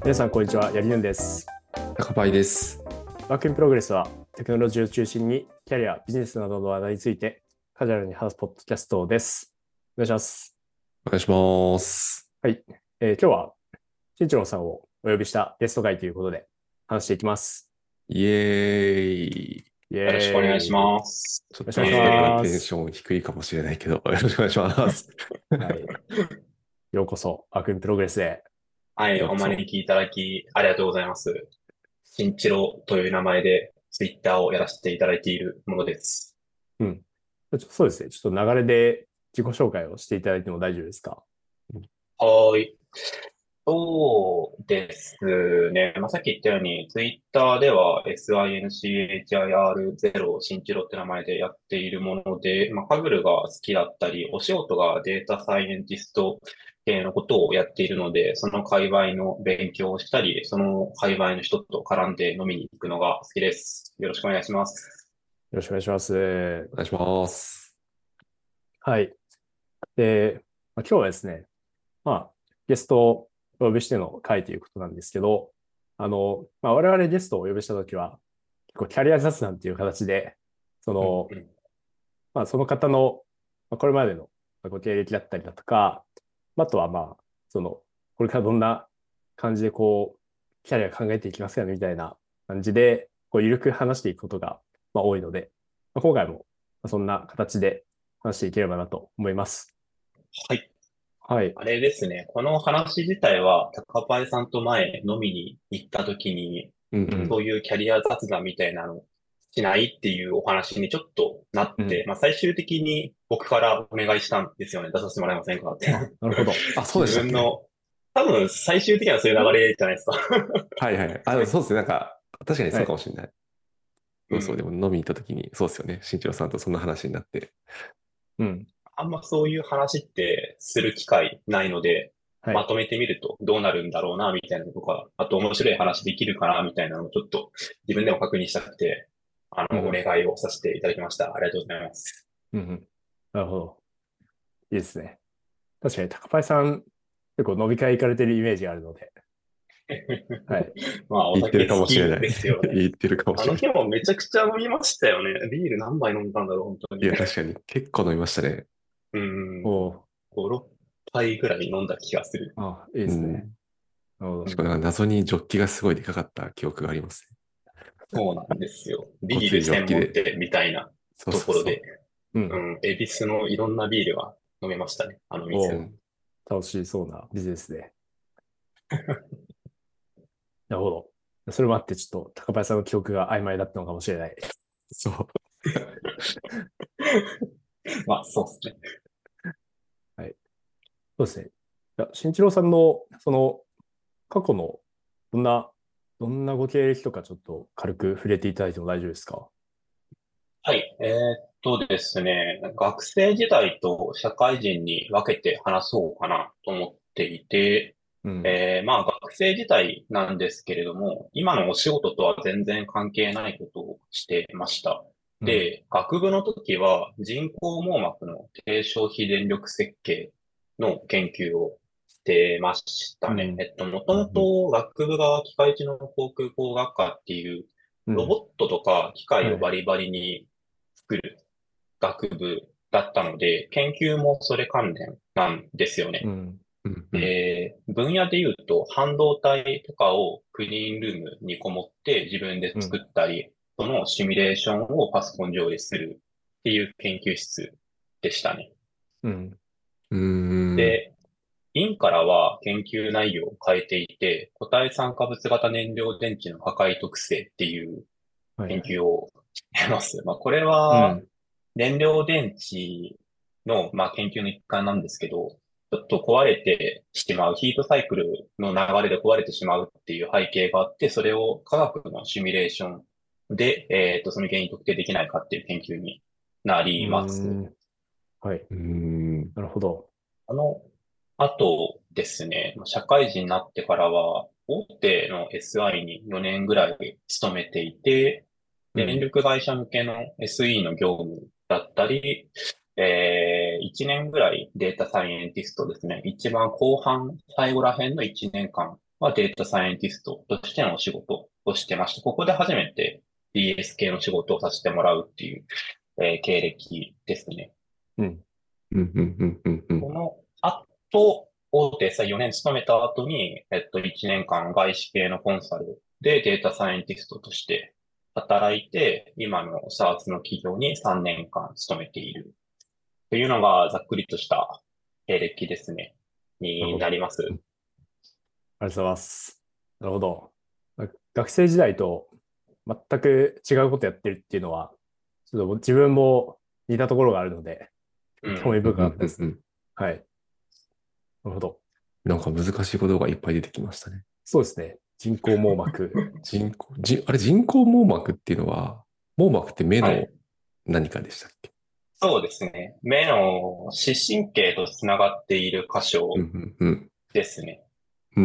皆さん、こんにちは。やりぬんです。 高パイです。 ワークインプログレスは、テクノロジーを中心に、キャリア、ビジネスなどの話題について、カジュアルに話すポッドキャストです。お願いします。 お願いします。 はい。今日は、新一郎さんをお呼びしたゲスト会ということで、話していきます。 イエーイ。 イよろしくお願いしエーイ。よます。 ちょっろしくお願いしとなんかます。 テンション低いかもしれないけど、よろしくお願いします。 はい。ようこそ、ワークインプログレスへ。 はい、おようこそ。 招きいただきありがとうございます。新一郎という名前でツイッターをやらせていただいているものです。 うん。そうですね。ちょっと流れで自己紹介をしていただいても大丈夫ですか？ はーい。そうですね。さっき言ったように、ツイッターでは SINCHIR0 新一郎って名前でやっているもので、パグルが好きだったり、お仕事がデータサイエンティスト系のことをやっているので、その界隈の勉強をしたり、その界隈の人と絡んで飲みに行くのが好きです。よろしくお願いします。 よろしくお願いします。 お願いします。 はい。で、今日はですね、まあ、ゲストをお呼びしての会ということなんですけど、我々ゲストをお呼びしたときは、結構キャリア雑談っていう形で、その、 うんうん。 その方の、これまでのご経歴だったりだとか、あとはこれからどんな感じでキャリア考えていきますかねみたいな感じで、ゆるく話していくことが、多いので、今回もそんな形で話していければなと思います。 はい。 はい。 あれですね。この話自体は、高パイさんと前飲みに行った時に、 うんううん。 ん。 そういうキャリア雑談みたいなのしないっていうお話にちょっとなっうん。 て、最終的に僕からお願いしたんですよね。出させてもらえませんかって。 あ、なるほど。 あ、そうで自したっけ？ 分の、多分最終的にはそういう流れじゃないですか。 はいはいはい。あ、そうですね。なんか、確かにそうかはい。 もしれない。そうそう。でうん。 も飲みに行った時に、そうですよね。新庄さんとそんな話になって。 うん。 あんまそういう話ってする機会ないので、 はい。 まとめてみるとどうなるんだろうな、みたいなのとか、あと面白い話できるかな、みたいなのをちょっと自分でも確認したくて、おうん。 願いをさせていただきました。ありがとうございます。 うん。うん。なるほど。いいですね。確かに、高パイさん、結構飲み会行かれてるイメージがあるので。はい。 お言ってる酒好かもしれない。 きですよね。 言ってるかもあのしれない。 日もめちゃくちゃ飲みましたよね。ビール何杯飲んだんだろう、本当に。 いや、確かに結構飲みましたね。 うん。 おー。 5、6杯ぐらい飲んだ気がする。 あ、いいですね。 うん。 なるほど。 うん。 しかもなんか謎にジョッキがすごいでかかった記憶がありますね。 そうなんですよ。 ごついビール専ジョッキで。 門店みたいなそうそうそう。 ところで、 うん。 うん、恵比寿のいろんなビールは飲めましたね。あの店は。 おー。楽しそうなビジネスで。なるほど。それもあって、ちょっと高パイさんの記憶が曖昧だったのかもしれない。 そう。 そうですね。 はい。そうですね。新一郎さんの、過去の、どんな、どんなご経歴とかちょっと軽く触れていただいても大丈夫ですか？ はい。ですね、学生時代と社会人に分けて話そうかなと思っていて、 うん。 学生時代なんですけれども、今のお仕事とは全然関係ないことをしてました。 うん。 で、学部の時は人工網膜の低消費電力設計の研究をしてましたね。 うん。 もともうん。 と学部が機械知能航空工学科っていううん。 ロボットとか機械はい。 をバリバリに作る学部だったので、研究もそれ関連なんですよね。 うん。 うんうん。 分野で言うと、半導体とかをクリーンルームにこもって自分でうん。 作ったり、そのシミュレーションをパソコン上でするっていう研究室でしたね。 うん。 うーん。 で、院からは研究内容を変えていて、固体酸化物型燃料電池の破壊特性っていう研はいはい。 究をしてます。これはうん。 燃料電池の、研究の一環なんですけど、ちょっと壊れてしまう、ヒートサイクルの流れで壊れてしまうっていう背景があって、それを科学のシミュレーションで、その原因特定できないかっていう研究になうーります。 ん。はい。 うーん。 なるほど。 あの、あとですね、社会人になってからは、大手の SI に4年ぐらい勤めていて、 うん。 電力会社向けの SE の業務だったり、1年ぐらいデータサイエンティストですね。一番後半、最後ら辺の1年間はデータサイエンティストとしてのお仕事をしてました。ここで初めて DS 系の仕事をさせてもらうっていう、経歴ですね。 うん。 うんうんうんうんうん。 この後、大手さ4年勤めた後に、1年間外資系のコンサルでデータサイエンティストとして働いて、今の SaaS の企業に3年間勤めているというのがざっくりとした経歴ですね。になるほど。 なります。 うんありがとうございます。なるほど。学生時代と全く違うことやってるっていうのは、ちょっと自分も似たところがあるので、興味うん。 うんう深かったです。 んうんうん。 はい。なるほど。 なんか難しいことがいっぱい出てきましたね。 そうですね。人工網膜。 あれ人工網膜っていうのは、網膜って目のはい。 何かでしたっけ？ そうですね。目の視神経とつながっている箇う所んうんですね。 うん。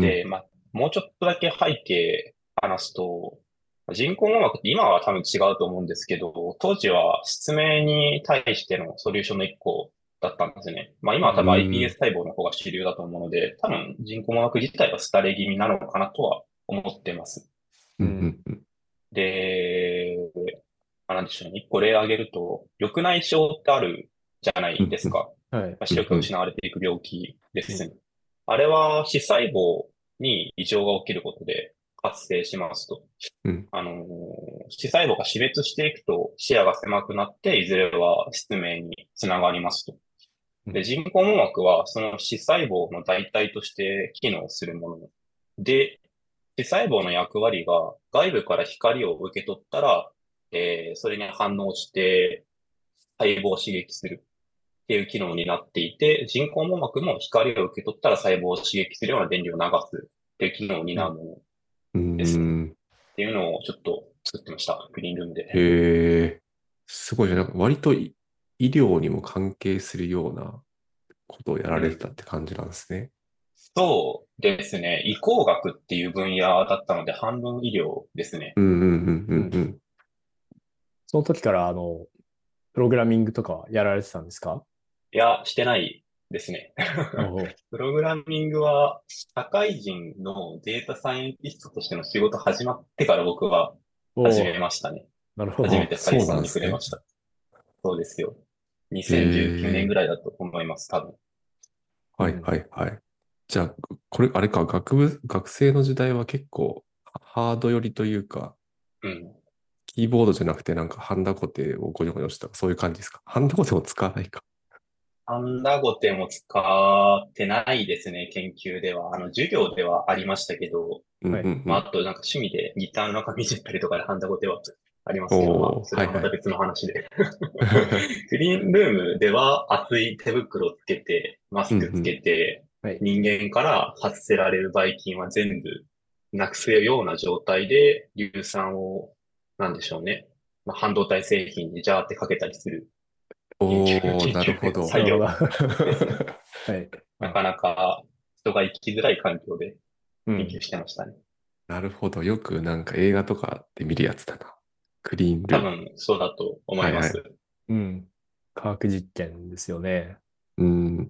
で、もうちょっとだけ背景話すと、人工網膜って今は多分違うと思うんですけど、当時は失明に対してのソリューションの一個だったんですね。今は多分 iPS 細胞の方が主流だと思うので、多分人工網膜自体は廃れ気味なのかなとは思ってます。 うんううん。 んうん。 で、なんでしょうね。一個例挙げると、緑内障ってあるじゃないうんうんですか。 はい。 視力がうん失われていく病気でうん。 すね。あれは視細胞に異常が起きることで発生しますと。 うん視細胞が死滅していくと視野が狭くなって、いずれは失明につながりますと。で、 うん。 人工網膜はその視細胞の代替として機能するもので、視細胞の役割が外部から光を受け取ったら、それに反応して細胞を刺激するっていう機能になっていて、人工網膜も光を受け取ったら細胞を刺激するような電流を流すっていう機能をうん。 担うものうですね。っん。 ていうのをちょっと作ってました。グリーンルームで。 へえ、すごいね。なんか割と医療にも関係するようなことをやられてたっうん。 て感じなんですね。 そうですね。移工学っていう分野だったので、半分医療ですね。 うんうんうんううん。 んうん。 その時から、プログラミングとかはやられてたんですか？ いや、してないですね。 おおプログラミングは、社会人のデータサイエンティストとしての仕事始まってから僕は始めおお、 ましたね。 なるほあ、 初めてそうな Python にんですね。 触れました。そうですよ。 へ 2019年ぐえ、 らいだと思います、多分。 はいうん。 はいはい。じゃあ、これ、あれか、学生の時代は結構ハード寄りというか、 うん。 キーボードじゃなくてなんかハンダゴテをゴニョゴニョした、そういう感じですか？ハンダゴテも使わないか。 ハンダゴテも使ってないですね、研究では。授業ではありましたけど、 うんうんはい。 うん。 あとなんか趣味でギターの中見せたりとかでハンダゴテはありますけど、 おー、 それはまはいはい。 た別の話で。グリーンルームでは厚い手袋をつけて、マスクつうんうん。 けて、 はい。 人間から発せられるばい菌は全部なくすような状態で硫酸を、なんでしょうね。半導体製品にジャーってかけたりするおー、なる研究ほど。 なるほど。 作業ですね。 はい。あ、 なかなか人が生きづらい環境で研究うん。 してましたね。 なるほど。よくなんか映画とかで見るやつだな。クリーンルーム。 多分そうだと思います。 はいはい。 うん。科学実験ですよね。 うん。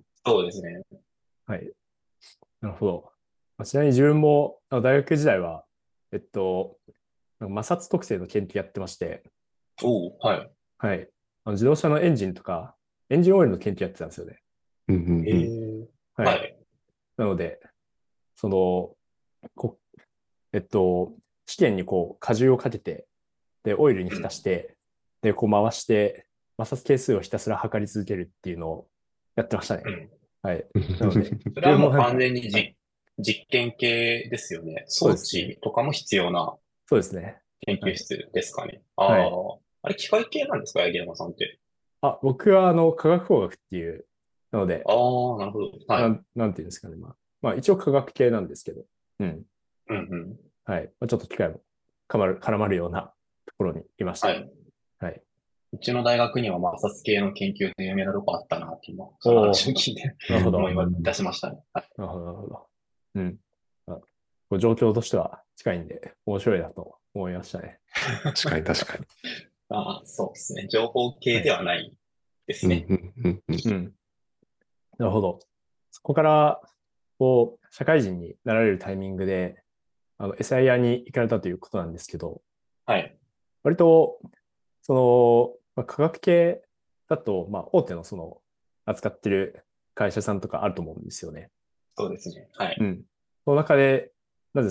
そうですね。 はい。なるほど。ちなみに自分も大学時代は、えっと、摩擦特性の研究やってまして、 おう、はい。 はい。自動車のエンジンとか、エンジンオイルの研究やってたんですよね。 うんうんえうん。 え、 はい。 はい。 なので、その、こ、えっと、試験にこう、荷重をかけて、で、オイルに浸うん。 して、で、こう回して、摩擦係数をひたすら測り続けるっていうのをやってましたね。 うん。 はい。なので、 それ自はもう完分もなんか、 全にはい。 実験系ですよね。装そうですね。 置とかも必要なそうですね。 研はい。 究室ですかね。あはい。 あ。あれ、機械系なんですか、柳山さんって。 あ、僕は化学工学っていう、なので、 ああ、なるほど。はい。 なんていうんですかね。まあ一応化学系なんですけど、うん。 うんうん。 はい。まあ、ちょっと機械も絡まるようなところにいましたね。 はい。 はい。 うちの大学には摩擦系の研究で有名なとこあったなって今、そのおお、 話を聞いてうなるほど。 思い出しましたね。はい。 なるほど、なるほど。うん。まあ、こう状況としては近いんで、面白いなと思いましたね。 確かに確かに。 ああ、そうですね。情報系ではい。 はないですね。 うんうんうんうん。 うん。なるほど。そこから、 こう、社会人になられるタイミングで、SIR に行かれたということなんですけど、 はい。 割と、その、科学系だと、大手の扱ってる会社さんとかあると思うんですよね。 そうですね。はい。 うん。その中で、なぜ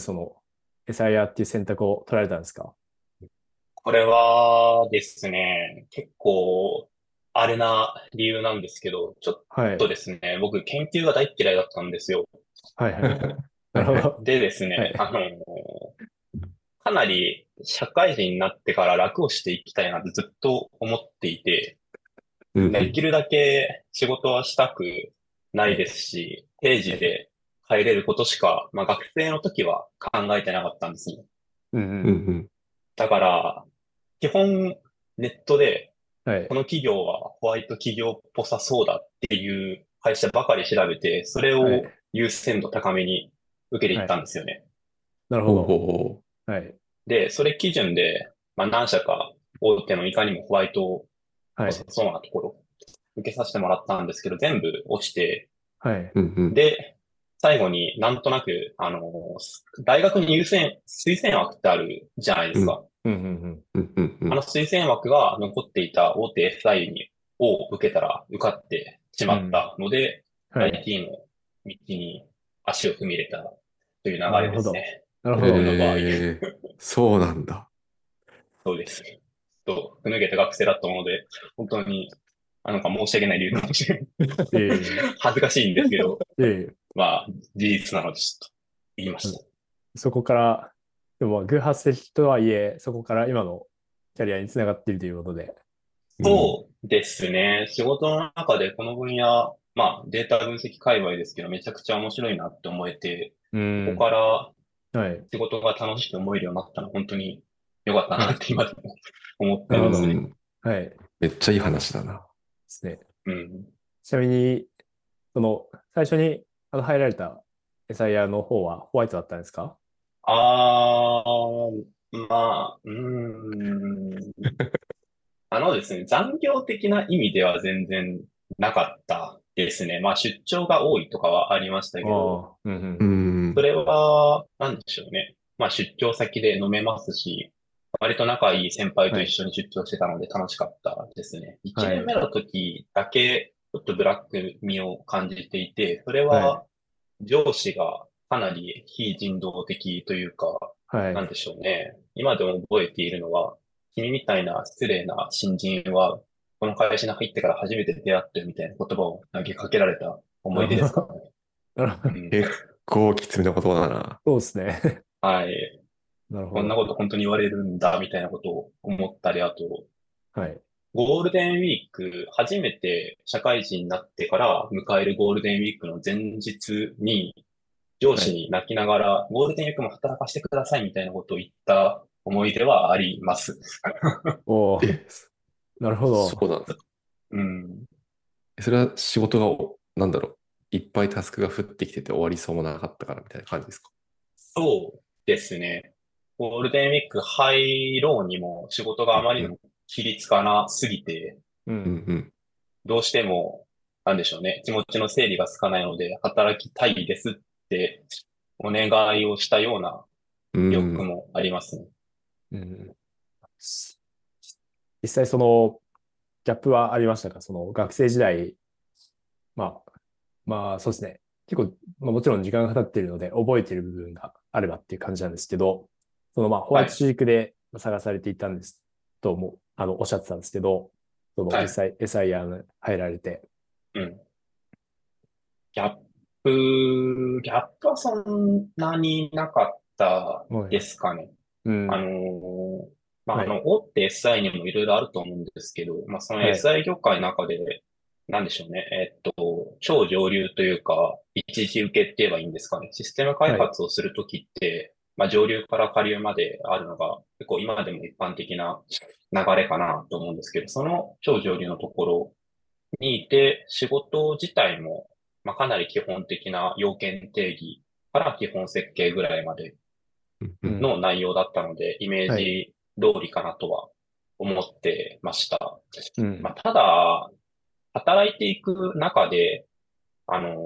SIR っていう選択を取られたんですか？ これはですね、結構、あれな理由なんですけど、ちょっはい。 とですね、僕研究が大嫌いだったんですよ。 はいはいはい。なはいはい。 るほど。 でですね、 はい。 かなり社会人になってから楽をしていきたいなってずっと思っていて、 うんうん。 できるだけ仕事はしたくないではい。 すし、定はい。 時で帰れることしか、学生の時は考えてなかったんですね。 うんうん。 うんうん。 だから、基本ネットで、 はい。 この企業はホワイト企業っぽさそうだっていう会社ばかり調べて、それをはい。 優先度高めに受けていったんはい。 ですよね。 ほうほなるほど。 うほはい。 で、それ基準で、何社か大手のいかにもホワイトっぽさはい。 そうなところ受けさせてもらったんですけど、全部落ちて、 はい。 う。うんうん。 で、最後になんとなく、大学に推薦枠ってあるじゃないでうんすか。 うんうんうんうんうん。 推薦枠が残っていた大手 SI を受けたら受かってしうん。うん。 まったので、 はい。 IT の道に足を踏み入れたという流れなるほど。 ですね。 なるほど。 僕の場合。 そうなんだ。 そうです。ふぬけた学生だったもので、本当に、申し訳ない理由かもしれない。 いえい恥ずかしいんですけど、 え。いえいえ。 まあ、事実なのでちょっと言いました。 そこから、でも偶発的とはいえ、そこから今のキャリアにつながっているということで。 うん。 そうですね。仕事の中でこの分野、データ分析界隈ですけど、めちゃくちゃ面白いなって思えて、そこうん。 からはい。 仕事が楽しく思えるようになったのは本当に良かったはい。 なって今でも思っうてますね。 なるほど。 ん。 はい。でめっちゃいい話だな。 すね。 うん。 ちなみに、最初に入られた SIR の方はホワイトだったんですか？ あー、うーん。ですね、残業的な意味では全然なかったですね。出張が多いとかはありましたあけど、 あ、うんううん。 そん。 れは、なんでしょうね。出張先で飲めますし、割と仲いい先輩とはい。 一緒に出張してたので楽しかったですね。1 はい。 年目の時だけ、ちょっとブラック味を感じていて、それはい。 は上司がかなり非人道的というか、 はい。 なんでしょうね。今でも覚えているのは、君みたいな失礼な新人は、この会社に入ってから初めて出会ってみたいな言葉を投げかけられた思い出ですかなるほど。 ね。 なるほど。 うん。 結構きつめな言葉だな。 そうですね。 はい。 なるほど。 こんなこと本当に言われるんだ、みたいなことを思ったり、あと、 はい。 ゴールデンウィーク、初めて社会人になってから迎えるゴールデンウィークの前日に、上はい。 司に泣きながら、ゴールデンウィークも働かせてくださいみたいなことを言った思い出はあります。 おお、 え、 なるほど。 そうなんだ。 うん。 それは仕事がなんだろう。いっぱいタスクが降ってきてて終わりそうもなかったからみたいな感じですか？ そうですね。ゴールデンウィーク入ろうにも仕事がうんうん。 あまりにも規律かなすぎて、 うんううん。 ん。 どうしても、なんでしょうね。気持ちの整理がつかないので、働きたいですってお願いをしたようなう記憶ん。 もありますね。 うん。実際ギャップはありましたか？学生時代、まあ、そうですね。結構、もちろん時間が経っているので、覚えている部分があればっていう感じなんですけど、ホワイトはい。 主軸で探されていたんですとも、おっしゃってたんですけど、 はい。 実際 SIR に入られて、 うん。ギャッギャップはそんなになかったはい。 ですかね。あのうん。 ーはい。 大手 SI にもいろいろあると思うんですけど、そのはい。 SI 業界の中で、なんでしょうね。超上流というか、一時受けって言えばいいんですかね。システム開はい。 発をするときって、上流から下流まであるのが、結構今でも一般的な流れかなと思うんですけど、その超上流のところにいて、仕事自体も、かなり基本的な要件定義から基本設計ぐらいまでうんうん。 うん。 の内容だったので、イメーはい。 ジ通りかなとは思ってました。 うん。 ただ、働いていく中で、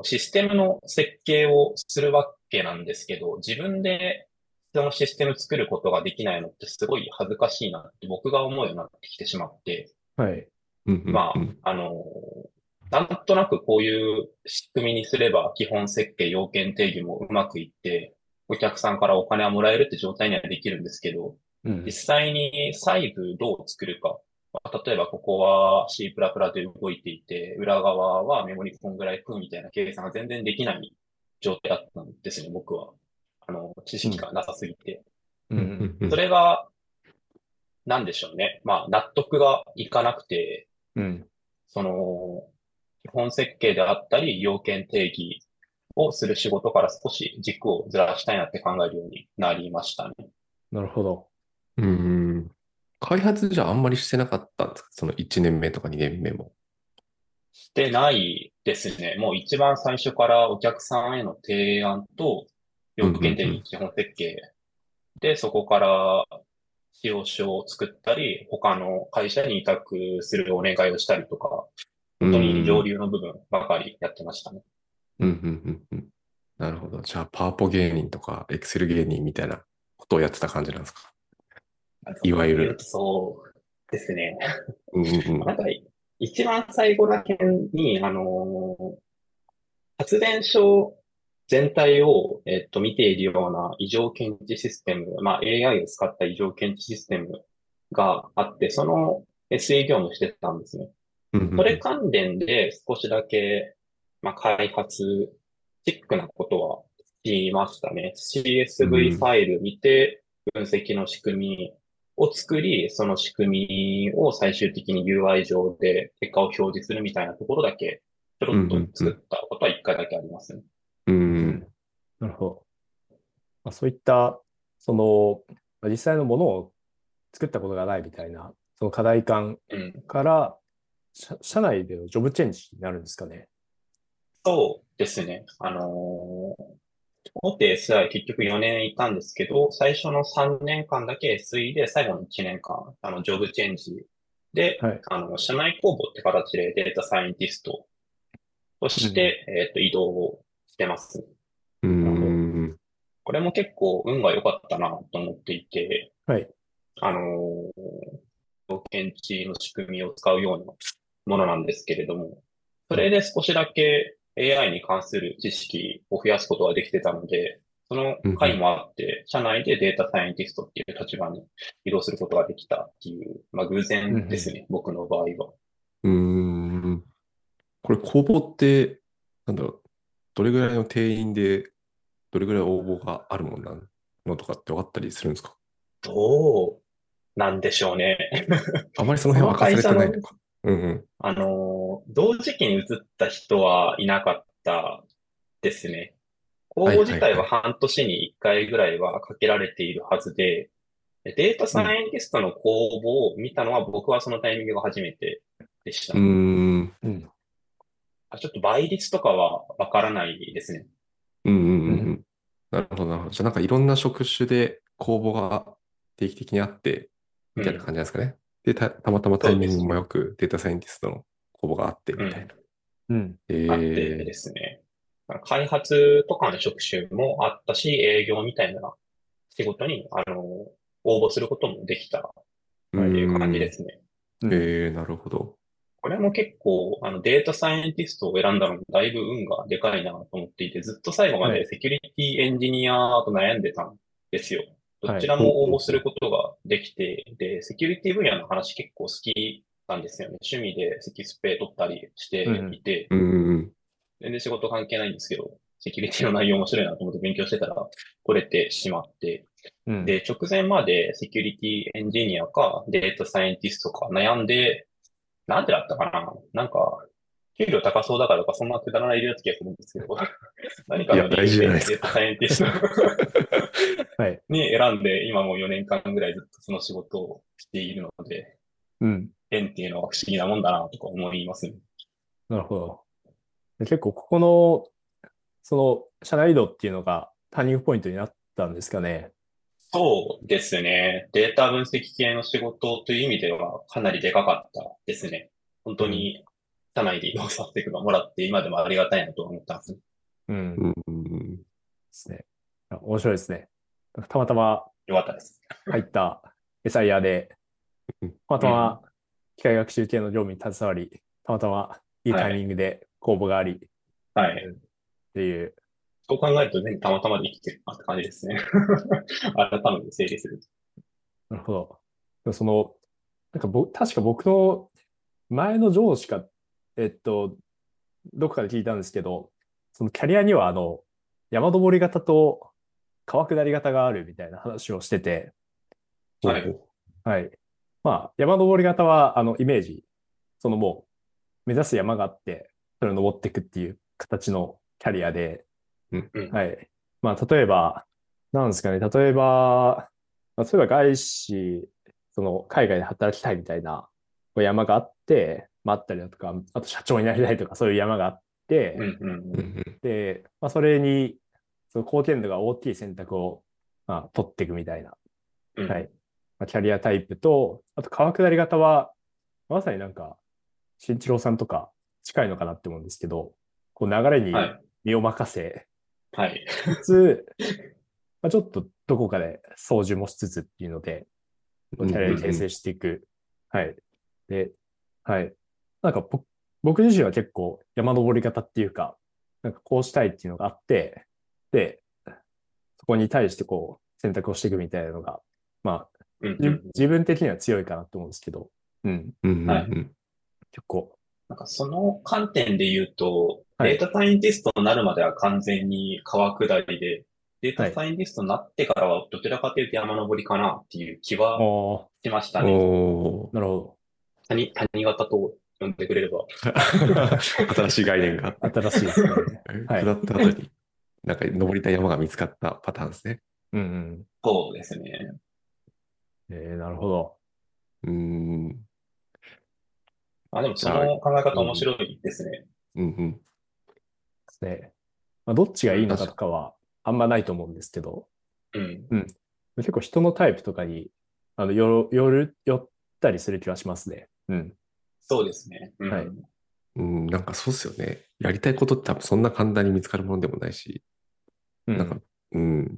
システムの設計をするわけなんですけど、自分でそのシステム作ることができないのってすごい恥ずかしいなって僕が思うようになってきてしまって、 はい。 うんうんうまん。 あ、なんとなくこういう仕組みにすれば基本設計要件定義もうまくいって、お客さんからお金はもらえるって状態にはできるんですけど、実うん。 際に細部どう作るか。例えばここは C++ で動いていて、裏側はメモリこんぐらい食うみたいな計算が全然できない状態だったんですね、僕は。知うん。 識がなさすぎて。 うん。 それが、なんでしょうね。まあ、納得がいかなくて、 うん。 その、基本設計であったり、要件定義をする仕事から少し軸をずらしたいなって考えるようになりましたね。 なるほど。 うん。開発じゃあんまりしてなかったんですか？その1年目とか2年目も。 してないですね。もう一番最初からお客さんへの提案と、 うん要件定義、 うん基本設計で、そこから使用書を作ったり、他の会社に委託するお願いをしたりとか、 うん。 本当に上うん。 流の部分ばかりやってましたね。 うんうんうんうん。なるほど。じゃあ、パワポ芸人とか、エクセル芸人みたいなことをやってた感じなんですか？いわゆる。 言うとそうですね。 うんうんうん。 なんか、一番最後だけに、発電所全体を、見ているような異常検知システム、まあ AI を使った異常検知システムがあって、その SE 業務してたんですね。 うんうんうん。 それ関連で少しだけ、まあ、開発チックなことはしましたね。 う CSV フんァイル見て、分析の仕組みを作り、その仕組みを最終的に UI 上で結果を表示するみたいなところだけ、ちょろうんっとうん。 作ったことは一回だけありますね。 うんうん。 うん。なるほど。まあ、そういった、その、まあ実際のものを作ったことがないみたいな、その課題感うん。 から、社内でのジョブチェンジになるんですかね。 そうですね。大手 SI 結局4年いたんですけど、最初の3年間だけ SE で、最後の1年間、ジョブチェンジで、 はい。 社内公募って形でデータサイエンティストとうん。 して、移動をしてます。 うなるほど。 ん。 これも結構運が良かったなと思っていて、 はい。 あの検知の仕組みを使うようなものなんですけれども、そはい。 れで少しだけ AI に関する知識を増やすことができてたので、その回もあって、社内でデータサイエンティストっていう立場に移動することができたっていう、まあ偶うん。 然ですね、僕の場合は。 うん。うん。これ、公募って、なんだろう、どれぐらいの定員で、どれぐらい応募があるもんなのとかって分かったりするんですか？ どうなんでしょうね。 あまりそのその辺は明かさ会社の、 れてないのか。うんうん。 同時期に移った人はいなかったですね。公はい募自体ははいはい。 半年に1回ぐらいはかけられているはずで、データサうん。 イエンティストの公募を見たのは僕はそのタイミングが初めてでしうーた。 ん。 うん。 ちょっと倍率とかはわからないですね。 うんうんうん。 うんうん。なるほどなるほど。じゃあなんかいろんな職種で公募が定期的にあって、みたいなうん。 感じなんですかね。で、たまたまタイミングそうですね。 もよくデータサイエンティストの公募があって、 うん。 みたいな。 うん。 あってえですね。開発とかの職種もあったし、営業みたいな仕事に、応募することもできたっうーはい。 ていう感じでん。 すね。 うん。 なるほど。 これも結構、データサイエンティストを選んだのもだいぶ運がでかいなと思っていて、ずっと最後まはい。 でセキュリティエンジニアと悩んでたんですよ。どはい。 ちらほうも応募するほうほう。 ことができて、で、セキュリティ分野の話結構好きなんですよね。趣味でセキスペ取ったりしてうん。 いて、 うんうんうん。 全然仕事関係ないんですけど、セキュリティの内容面白いなと思って勉強してたら、取れてしまって、 うん。 で、直前までセキュリティエンジニアかデータサイエンティストか悩んで、なんでだったかななんか、給料高そうだからとか、そんなくだらない理由だった気がするんですけど、何かいや、 の理大事由でじゃないですか。 データサイエンティストはい。 に選んで、今もう4年間ぐらいずっとその仕事をしているので、 うん。 縁っていうのは不思議なもんだなとか思いますね。 なるほど。で結構、ここの、その、社内移動っていうのがターニングポイントになったんですかね。 そうですね。データ分析系の仕事という意味ではかなりでかかったですね。本うん。 当に社内で移動させてもらって、今でもありがたいなと思ったんですね。 うんでうん。 すね。面白いですね。たまたまよかったです。 入ったエサイヤで、たまたま機械学習系の業務に携わり、たまたまいいタイミングで公募があり、 はい。 っていう。 そう考えると全部たまたまで生きてるなって感じですね。改めて整理する。 なるほど。でもなんか確か僕の前の上司か、えっと、どこかで聞いたんですけど、そのキャリアには山登り型と川下り型があるみたいな話をしてて、 はい。 ほうほはい。まあ、山登り型は、イメージ、もう、目指す山があって、それを登っていくっていう形のキャリアで、 う。うん。 うん。 はい。まあ、例えば、なんですかね、例えば外資、海外で働きたいみたいなこう山があって、まあ、あったりだとか、あと社長になりたいとか、そういう山があっうん。 て、 うん。 うん。 で、まあ、それに、その貢献度が大きい選択を、まあ、取っていくみたいな、 うん。 はい。まあ、キャリアタイプと、あと川下り型は、まさになんか、新一郎さんとか近いのかなって思うんですけど、こう流れにはい。 身を任せはい。 つつ、まあ、ちょっとどこかで操縦もしつつっていうので、キうん。 ャリアで形成うん。 していく。はい。で、はい。なんか僕自身は結構山登り方っていうか、なんかこうしたいっていうのがあって、で、そこに対してこう選択をしていくみたいなのが、まあ、 うん。うん。 自分的には強いかなと思うんですけど、うん、 うん。 はい。 うん。 結構、 なんかその観点で言うと、 はい、 データサイエンティストになるまでは完全に川下りで、データはい。 サイエンティストになってからはどちらかというと山登りかなっていう気はおー、 しましたね。 おー。 なるほ谷型と呼んでくれれば。 新しい概念が。 ど。新しいですね。は下い。 った後に、なんか登りたい山が見つかったパターンですね。 うんうん。 そうですね。 なるほど。 うーん。 まあでもそじゃあ、 の考え方うん。 面白いですね。 うんうん。 ですね。まあ、どっちがうん。 いいのかとかはあんまないと思うんですけど、 うん。 うん。結構人のタイプとかに、寄ったりする気はしますね。うん。 そうですね。うはい。 ん。 うん、なんかそうっすよね。やりたいことって多分そんな簡単に見つかるものでもないし、なんか、 うん。 うん、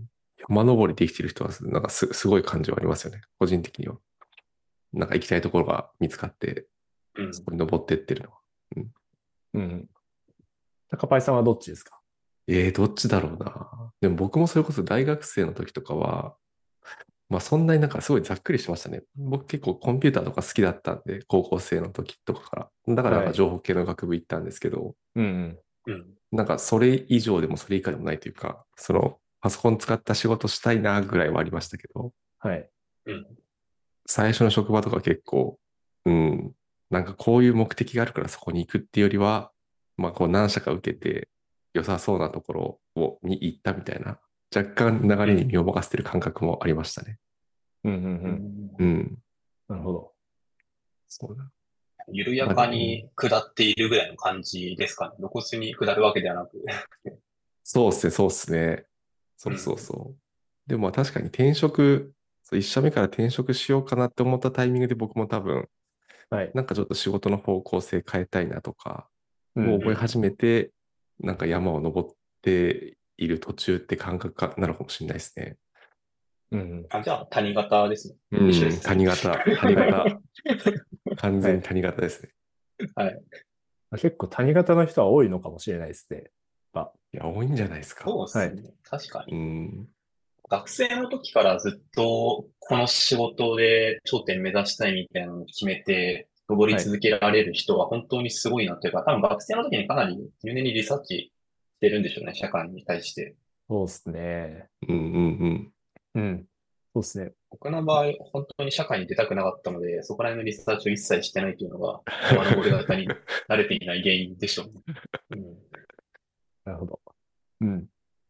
山登りできてる人は、なんかすごい感じはありますよね。個人的には。なんか行きたいところが見つかって、 うん。 そこに登ってってるのは。うん、 うん。高パイさんはどっちですか？ どっちだろうな。でも僕もそれこそ大学生の時とかは、まあそんなになんかすごいざっくりしましたね。僕結構コンピューターとか好きだったんで、高校生の時とかから。だからなんはい。 か情報系の学部行ったんですけど、 うん。 うん。 なんかそれ以上でもそれ以下でもないというか、そのパソコン使った仕事したいなぐらいはありましたけど、 はい。 うん。 最初の職場とか結構、うん、なんかこういう目的があるからそこに行くっていうよりは、まあこう何社か受けて良さそうなところに行ったみたいな、若干流れにうん。 身を任せてる感覚もありましたね。 うん。うん。ううん。 ん。 うん。 なるほど。 そうだ。 緩やまあでも、 かに下っているぐらいの感じですかね。露骨に下るわけではなく。 そうっすね、そうっすね。そうそううん。 そう。でもまあ確かに転職、そう一社目から転職しようかなって思ったタイミングで僕も多分、 はい。 なんかちょっと仕事の方向性変えたいなとかうん。 をうん。 覚え始めて、なんか山を登っている途中って感覚なのかもしれないですね。 うん。 あ、じゃあ、谷型ですね。一緒でうん、 すね。 谷はい。 型、完はい。 全に谷型ですね。 はい。 結構谷型の人は多いのかもしれないですね。 いや、多いんじゃないですか。 そうではい。 すね。確かに。 うん、 学生の時からずっとこの仕事で頂点目指したいみたいなのを決めて、登りはい。 続けられる人は本当にすごいなというか、多分学生の時にかなり入念にリサーチしてるんでしょうね、社会に対して。 そうですね。 うん、うん、うん。 うん。そうですね。 僕の場合、本当に社会に出たくなかったので、そこら辺のリサーチを一切してないというのが、山登り型に慣れていない原因でしょうね。うん。 なるほど。うん。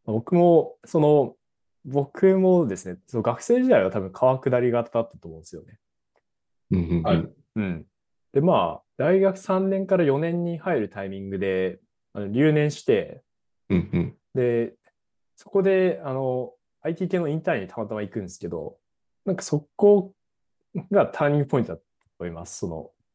僕もですね、学生時代は多分川下り型だったと思うんですよね。 うん、うん、 はい。 うん。 うん。で、まあ、大学3年から4年に入るタイミングで、留年して、 うん、うん。 で、そこで、IT 系のインターンにたまたま行くんですけど、なんかそこがターニングポイントだと思います。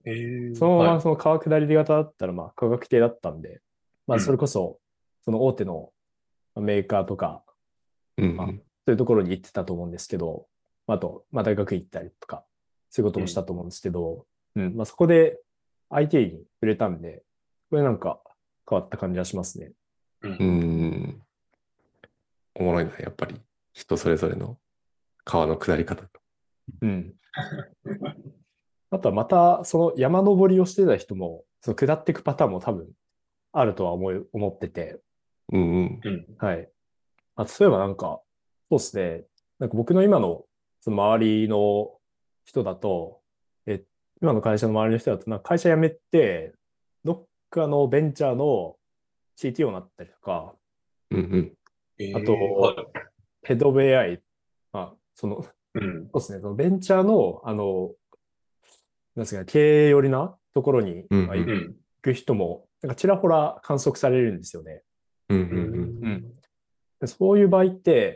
そのまはい。 まその川下り型だったら、まあ、科学系だったんで、まあ、それうん。 こそ、その大手のメーカーとか、まあ、 うん。 そういうところに行ってたと思うんですけど、あと、まあ、大学行ったりとか、そういうこともしうん。 たと思うんですけど、まあ、そこで IT に触れたんで、これなんか変わった感じがしますね。 ううん。 ん。おもろいな、やっぱり。人それぞれの川の下り方と。 うん。あとはまた、その山登りをしてた人も、その下っていくパターンも多分あるとは思ってて、 うんうん。 うん。 はい。例えばなんか、そうですね。なんか僕の今のその周りの人だと、え、今の会社の周りの人だと、なんか会社辞めて、どっかのベンチャーの CTO になったりとか、 うんうん。 あはと、ヘッドオブ AI、まあ、 い。うん。 そうですね、そのベンチャーの、なんですかね、経営寄りなところに、まあ、行うんうん。 うん。 く人も、なんかちらほら観測されるんですよね。 うんううんうん。 ん。 でそういう場合って、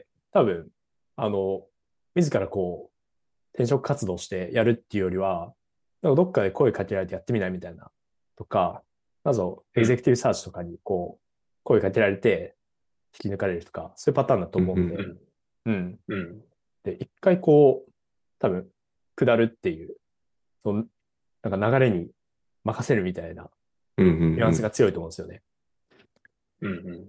多分、あの、自らこう、転職活動してやるっていうよりは、なんかどっかで声かけられてやってみないみたいな、とか、まずエうん。 グゼクティブサーチとかにこう、声かけられて引き抜かれるとか、そういうパターンだとうん。うん思うんで、 うん。 うん。 うん。 うん。 で、一回こう、多分、下るっていう、その、なんか流れに任せるみたいなうんうんニュアうん。 ンスが強いと思うんですよね。 うん。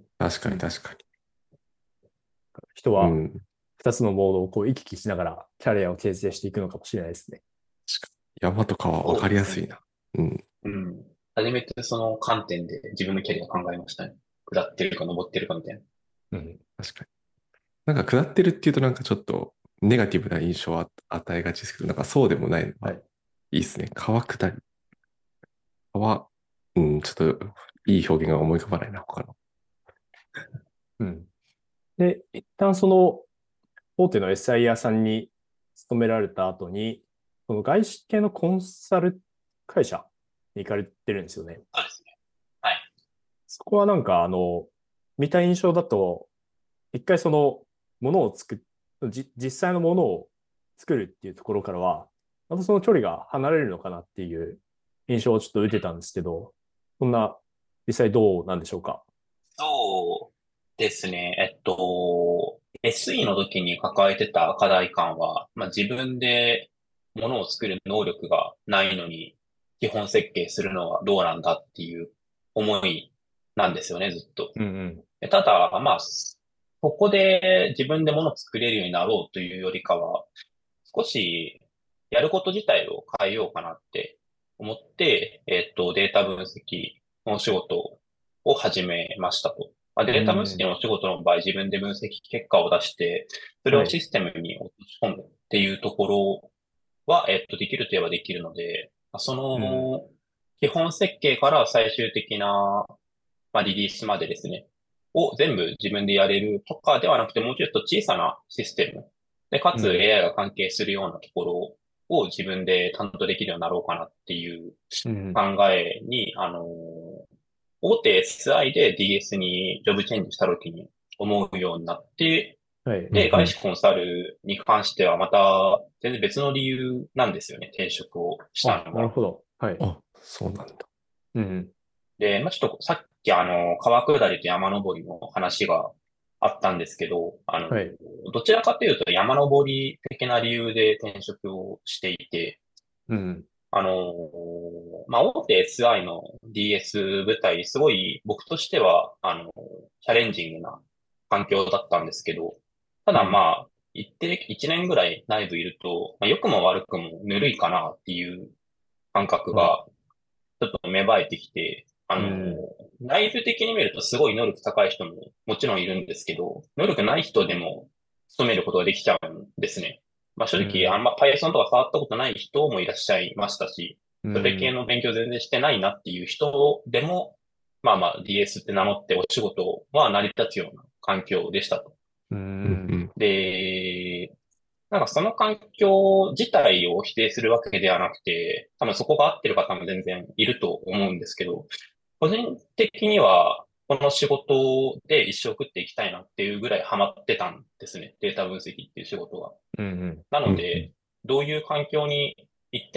確かにうん。 確かに。 人はうん。 二つのモードをこう行き来しながらキャリアを形成していくのかもしれないですね。 確かに。山とかは分かそうですね。 りやすいな。うん。 うん。初めてその観点で自分のキャリアを考えましたね。下ってるか登ってるかみたいな。 うん。 確かに。なんか下ってるっていうとなんかちょっとネガティブな印象を与えがちですけど、なんかそうでもないのははい。 いいですね。川下り。川、うん、ちょっといい表現が思い浮かばないな、他の。 うん。で、一旦その大手の SIR さんに勤められた後に、その外資系のコンサル会社に行かれてるんですよね。 そうですね。はい。 そこはなんか、見た印象だと、一回そのものを実際のものを作るっていうところからは、またその距離が離れるのかなっていう印象をちょっと受けたんですけど、そんな、実際どうなんでしょうか？ そうですね。SE の時に抱えてた課題感は、まあ、自分で物を作る能力がないのに、基本設計するのはどうなんだっていう思いなんですよね、ずっと。 うんうん。 ただ、まあ、ここで自分で物を作れるようになろうというよりかは、少しやること自体を変えようかなって思って、データ分析のお仕事を始めましたと。まあ、 うデータ分析ん。 のお仕事の場合、自分で分析結果を出して、それはい。 をシステムに落とし込むっていうところは、できるといえばできるので、まあそうん。 の、基本設計から最終的な、まあ、リリースまでですね、を全部自分でやれるとかではなくて、もうちょっと小さなシステムで、かつうん。 AI が関係するようなところを自分で担当できるようになろうかなっていううん。 考えに、大手 SI で DS にジョブチェンジした時に思うようになって、 はい。 で、 うんうん。 外資コンサルに関してはまた全然別の理由なんですよね、転職をしたあ、 のが。 なるほど。はい。 あ、そうなんだ。 うん。 で、まあ、ちょっとさっき川下りと山登りの話があったんですけど、 はい。 どちらかというと山登り的な理由で転職をしていて、 うん。 まあ、大手 SI の DS 部隊、すごい僕としては、チャレンジングな環境だったんですけど、たうん。 だまあ、1年ぐらい内部いると、まあ、良くも悪くもぬるいかなっていう感覚はい。 がちょっと芽生えてきて、 うん。 内部的に見るとすごい能力高い人ももちろんいるんですけど、能力ない人でも勤めることができちゃうんですね。まあ正直あうん。 んま Python とか触ったことない人もいらっしゃいましたし、それ系うん。 の勉強全然してないなっていう人でも、まあまあ DS って名乗ってお仕事は成り立つような環境でしたと。 ううんうん。 ん。 で、なんかその環境自体を否定するわけではなくて、多分そこが合ってる方も全然いると思うんですけど、個人的にはこの仕事で一生食っていきたいなっていうぐらいハマってたんですね。データ分析っていう仕事が。 うん。 なうんうん。 ので、どういう環境に行っても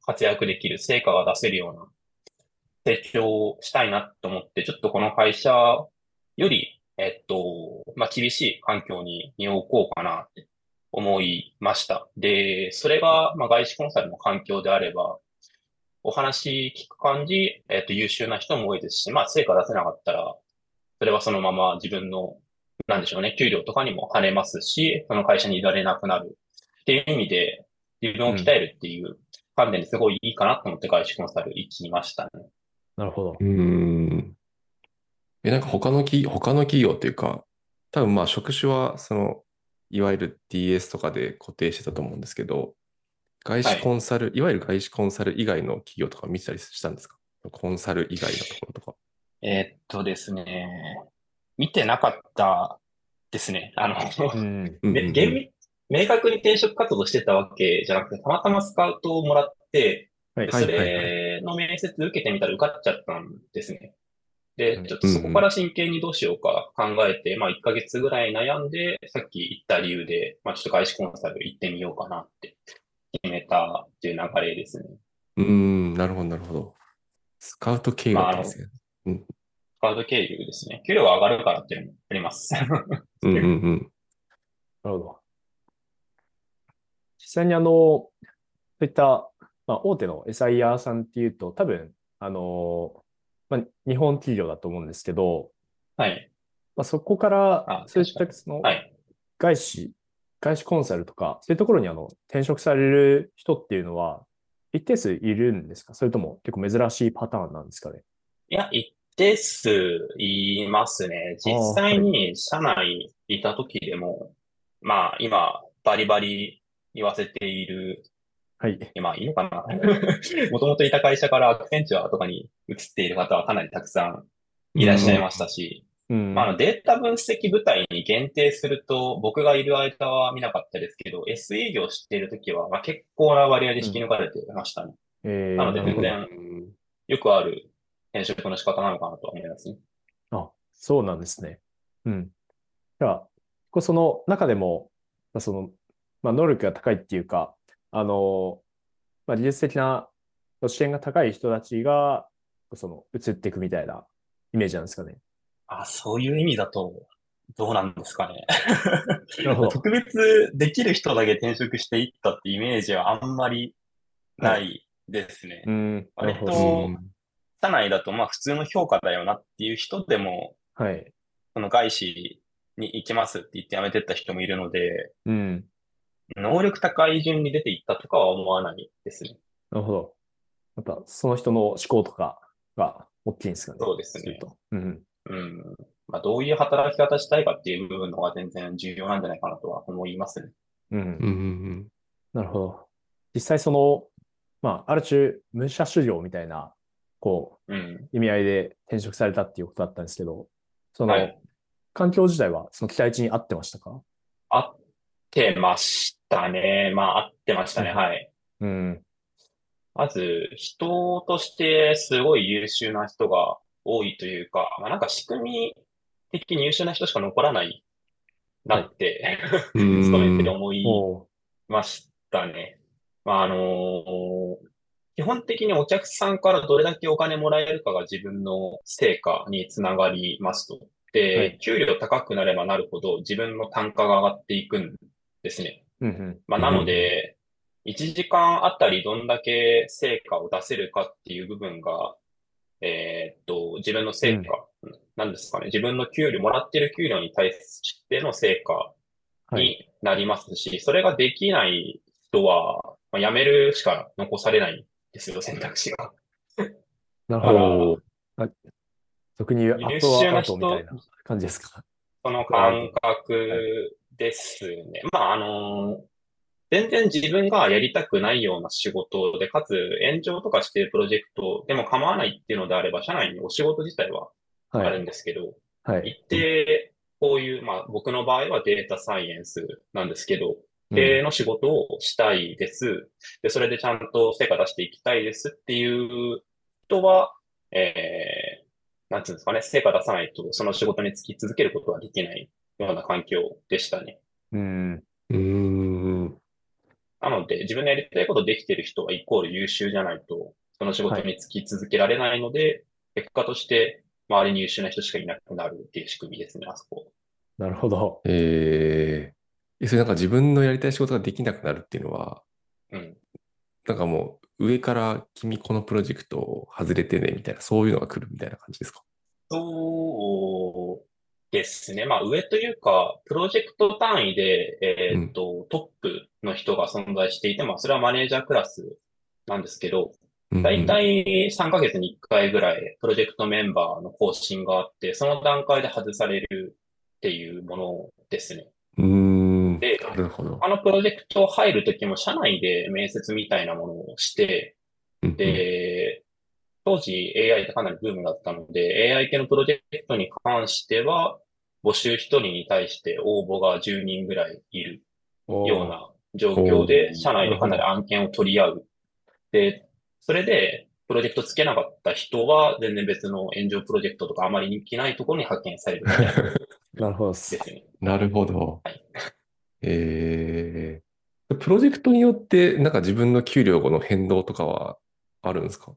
活躍できる、成果が出せるような成長をしたいなと思って、ちょっとこの会社より、厳しい環境に身を置こうかなって思いました。で、それが、外資コンサルの環境であれば、お話聞く感じ、優秀な人も多いですし、成果出せなかったら、それはそのまま自分の、なんでしょうね、給料とかにも跳ねますし、その会社にいられなくなるっていう意味で、自分を鍛うん。 えるっていう観点ですごいいいかなと思って外資コンサル行きましたね。 なるほど。 うーん。なんか他の企業っていうか、多分まあ職種は、いわゆる DS とかで固定してたと思うんですけど、外資コはい。 ンサル、いわゆる外資コンサル以外の企業とか見てたりしたんですか？コンサル以外のところとか。 ですね、見てなかったですね。 うん。 うんうね、 んうん。 明確に転職活動してたわけじゃなくて、たまたまスカウトをもらって、で、 はい。 そはいはいはい。 れの面接受けてみたら受かっちゃったんですね。で、ちょっとうんそこから真剣にどうしようか考えて、1ヶ月ぐらい悩んで、さっき言った理由で、ちょっと外資コンサル行ってみようかなって決めたっていう流れですね。 うん。なるほどなるほど。スカウト経由だったんですね。うん。 スカウト経由ですね。給料が上がるからっていうのもあります。 うんうんうん。 なるほど。実際にそういった、大手の SIR さんっていうと、多分、日本企業だと思うんですけど、 はい。 そこから、そういった、 確かに。はい。 外資、外資コンサルとか、そういうところに転職される人っていうのは、一定数いるんですか？それとも結構珍しいパターンなんですかね？ いや、一定数いますね。実ああ、はい。 際に社内いた時でも、今、バリバリ言わせている、 はい。 いいのかな。もともといた会社からアクセンチュアとかに移っている方はかなりたくさんうんうん。 いらっしゃいましたし、 うん。 データ分析部隊に限定すると、僕がいる間は見なかったですけど、SE 業をしている時は、結構な割合でうん。 引き抜かれてましたね。なのでなるほど。 全然よくある転職の仕方なのかなと思いますね。 あ、そうなんですね。うん。じゃあ、その中でも、能力が高いっていうか、技術的な視点が高い人たちが、移っていくみたいなイメージなんですかね？ そういう意味だと、どうなんですかね。 なるほど。 特別できる人だけ転職していったってイメージはあんまりはい。 ないですね。 うん、なる割ほど。 うと、 ん。 社内だと普通の評価だよなっていう人でも、 はい。 その外資に行きますって言って辞めてった人もいるので、 うん、 能力高い順に出ていったとかは思わないですね。 なるほど。やっぱ、その人の思考とかが大きいんですかね？ そうですね。 すると。うん、 うん。どういう働き方したいかっていう部分の方が全然重要なんじゃないかなとは思いますね。 うん。 うんうんなるほど。実際ある種、武者修行みたいな、 うん。 意味合いで転職されたっていうことだったんですけど、その、 はい。 環境自体はその期待値に合ってましたか？ 合ってましたね。合ってましたね。 うん、 はい。 うん、 まず、人としてすごい優秀な人が多いというか、なんか仕組み的に優秀な人しか残らないなはい。 ってう勤めててん。 思いおー、 ましたね。まあ、あのー基本的にお客さんからどれだけお金もらえるかが自分の成果につながりますと。で、 はい。 給料高くなればなるほど自分の単価が上がっていくんですね。 うん、 うん。 なのうんで、1時間あたりどんだけ成果を出せるかっていう部分が、自分のうん、 成果、なんですかね、自分の給料、もらってる給料に対しての成果はい。 になりますし、それができない人は、辞めるしか残されないんですよ、選択肢が。 なるほど。 おー。 あ、俗に言うアップは優秀アウトみたいな人、 な感じですか？ そのアップはアウト感の。はい。 覚ですね。全然自分がやりたくないような仕事で、かつ炎上とかしているプロジェクトでも構わないっていうのであれば、社内にお仕事自体はあるんはい。 ですけど、一はい。 定、こういう、僕の場合はデータサイエンスなんですけど、 うん。 経営の仕事をしたいです。で、それでちゃんと成果出していきたいですっていう人は、なんつうんですかね、成果出さないとその仕事に就き続けることはできないような環境でしたね。 うん。 うん。 なので、自分のやりたいことできてる人はイコール優秀じゃないと、その仕はい。 事に就き続けられないので、結果として周りに優秀な人しかいなくなるっていう仕組みですね、あそこ。 なるほど。 それなんか自分のやりたい仕事ができなくなるっていうのは、 うん。 なんかもう上から君このプロジェクトを外れてねみたいな、そういうのが来るみたいな感じですか？ そうですね。まあ上というか、プロジェクト単位で、 うん。 トップの人が存在していて、まあそれはマネージャークラスなんですけど、だいたうんうん。 い3ヶ月に1回ぐらいプロジェクトメンバーの更新があって、その段階で外されるっていうものですね。 うーん。なで、 るほど。 他のプロジェクト入るときも社内で面接みたいなものをして、 うんうん。 で、当時 AI ってかなりブームだったので、AI 系のプロジェクトに関しては、募集1人に対して応募が10人ぐらいいるようおー、 な状況おー。 で、社内でかなりなるほど。 案件を取り合う。で、それで、プロジェクトつけなかった人は、全然別の炎上プロジェクトとかあまり人気ないところに派遣されるみたいな、 なるほどです。 ですね。 なるほど。 はい。 プロジェクトによって、なんか自分の給料の変動とかはあるんですか？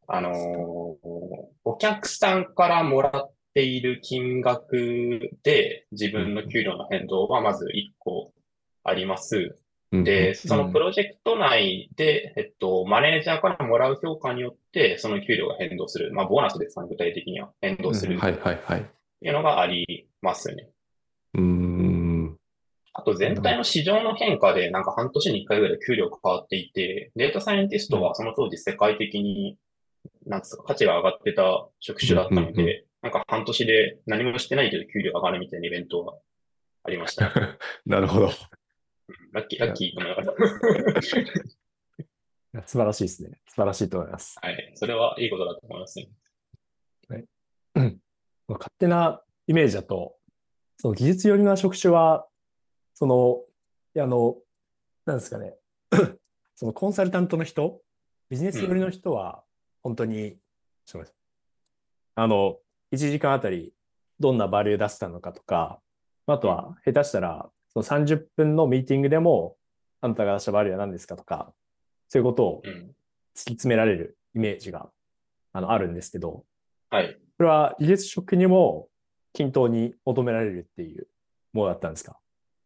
お客さんからもらっている金額で自うん分の給料の変動はまず1個あります。で、 うんうんそのプうん。 ロジェクト内で、マネージャーからもらう評価によってその給料が変動する。まあ、ボーナスですかね、具体的には変動するうんうん。 はいはいはい。うっていうのがありますね。 ーん。 あと全体の市場の変化でなんか半年に1回ぐらい給料が変わっていて、データサイエンティスうん。 トはその当時世界的になんつうか、価値が上がってた職うん種だっうんうん。 たので、なんか半年で何もしてないけど給料上がるみたいなイベントがありましたね。 なるほど。 ラッキー、 いや、 ラッキーと思いながら。 いや素晴らしいですね。素晴らしいと思います。 はい。それはいいことだと思いますね。 はい。うん勝手なイメージだと、その技術寄りの職種は、その、いやなんですかね。そのコンサルタントの人、ビジネうん。 ス寄りの人は、本当に、すみません。あの、1時間あたりどんなバリュー出したのかとか、あとうん。 は下手したら、その30分のミーティングでも、あなたが出したバリューは何ですかとか、そういうことをうん。 突き詰められるイメージが、あるんですけど、 はい。 それは技術職にも均等に求められるっていうものだったんですか？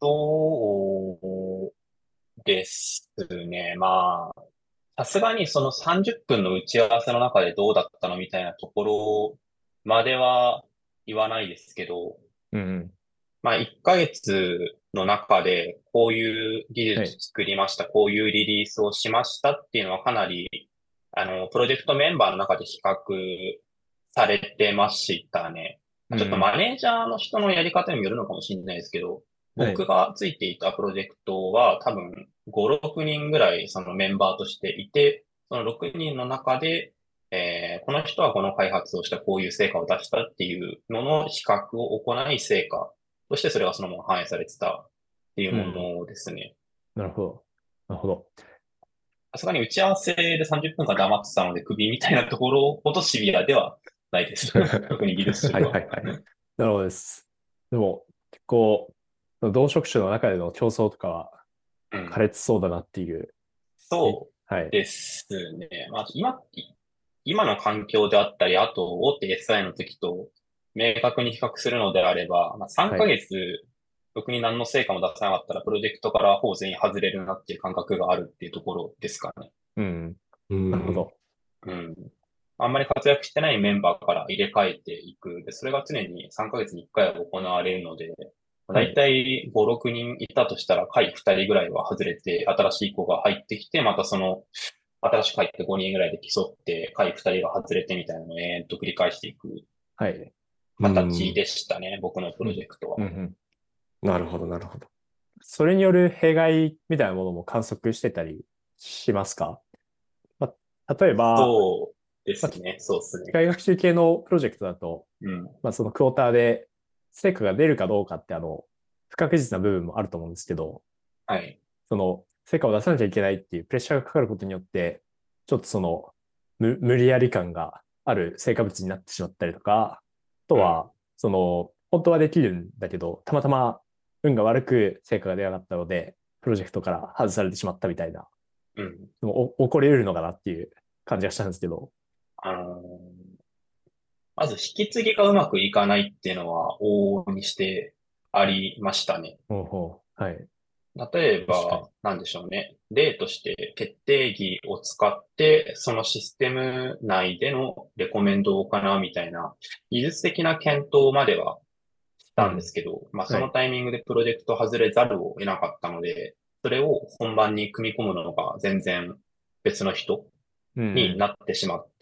そうですね。まあ、さすがにその30分の打ち合わせの中でどうだったのみたいなところまでは言わないですけど、 うんうん。 まあ、1ヶ月の中で、こういう技はい。 術作りました、こういうリリースをしましたっていうのはかなり、プロジェクトメンバーの中で比較されてましたね。ちょっとうんうん。 マネージャーの人のやり方にもよるのかもしれないですけど、 はい。 僕がついていたプロジェクトは多分5、6人ぐらいそのメンバーとしていて、その6人の中で、この人はこの開発をしたこういう成果を出したっていうのの比較を行い成果そしてそれがそのまま反映されてたっていうもうん。 のですね。 なるほど。なるほど。 さすがに打ち合わせで30分間黙ってたので首みたいなところほどシビアではないです。特に技術はい職は。 はいはい。 なるほどです。でも、結構、同職種の中での競争とかはうん。 苛烈そうだなっていう。 そうはい。 ですね。まあ、今の環境であったり、あと大手 SI の時と明確に比較するのであれば、まあ、3 はい。 ヶ月、特に何の成果も出さなかったら、プロジェクトからほぼ全員外れるなっていう感覚があるっていうところですかね。 うん。 うん。 なるほど。 うん。あんまり活躍してないメンバーから入れ替えていく。で、それが常に3ヶ月に1回は行われるので、だいはい。 たい5、6人いたとしたら、下位2人ぐらいは外れて、新しい子が入ってきて、またその、新しく入って5人ぐらいで競って、下位2人が外れてみたいなのを延々と繰り返していくはい。 うん。 形でしたね、僕のプロジうん。 ェクトは。 うん。うん。 なるほどなるほど。 それによる弊害みたいなものも観測してたりしますか？ま例えば、 そうでまあ、 すね、そうですね。 機械学習系のプロジェクトだと、 うん。 そのクォーターで成果が出るかどうかって不確実な部分もあると思うんですけど、 はい。 その成果を出さなきゃいけないっていうプレッシャーがかかることによって、ちょっと無理やり感がある成果物になってしまったりとか、あとうん。 は、本当はできるんだけど、たまたま運が悪く成果が出なかったので、 プロジェクトから外されてしまったみたいな、 うん。 起こり得るのかなっていう感じがしたんですけど。 あのーまず引き継ぎがうまくいかないっていうのは往々にしてありましたね。 ほうほう。はい。 例え確かに。 ば、なんでしょうね。例として決定義を使って、そのシステム内でのレコメンドを行うみたいな、技術的な検討まではしたんでうん。 すけど、まあそはい。 のタイミングでプロジェクト外れざるを得なかったので、それを本番に組み込むのが全然別の人うんうん。 になってしまって、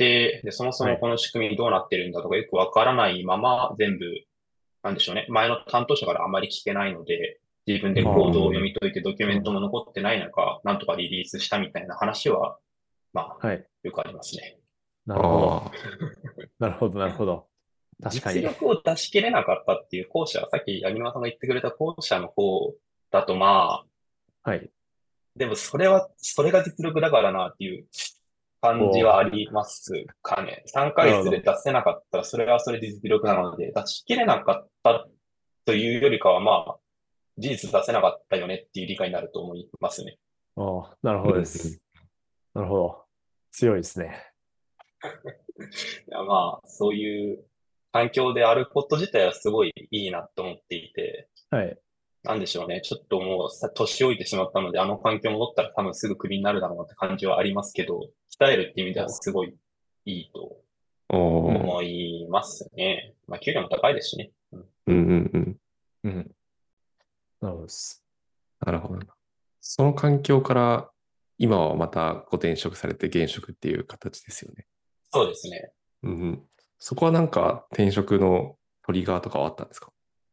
で、そもそはい。 もこの仕組みどうなってるんだとかよくわからないまま全部なんでしょうね。前の担当者からあまり聞けないので、自分うでコードを読ん。 み解いてドキュメントうん。 も残ってない中、なんとかリリースしたみたいな話は、まあ、 はい。 よくありますね。 なるほど。 ああ、 なるほど、なるほど。確かに。 実力を出し切れなかったっていう後者、さっき柳沼さんが言ってくれた後者の方だとまあ、 はい。 でもそれが実力だからなっていう感じおー、 はありますかね。3ヶ月でなるほど。 出せなかったら、それはそれで実力なので、出し切れなかったというよりかはまあ、事実出せなかったよねっていう理解になると思いますね。 おー、なるほうんうん。 どです。なるほど。強いですね。 いやまあ、そういう環境であること自体はすごいいいなと思っていて、 はい。 なんでしょうね。ちょっともう年老いてしまったので、あの環境戻ったら多分すぐクビになるだろうなって感じはありますけど、鍛えるっていう意味ではおー、 すごいいいとおー。 思いますね。まあ、給料も高いですしね。うん、 うんうんうん。 うん。なるほどです。 なるほどな。その環境から今はまたご転職されて現職っていう形ですよね。 そうですね。 うんうん。そこはなんか転職のトリガーとかはあったんですか？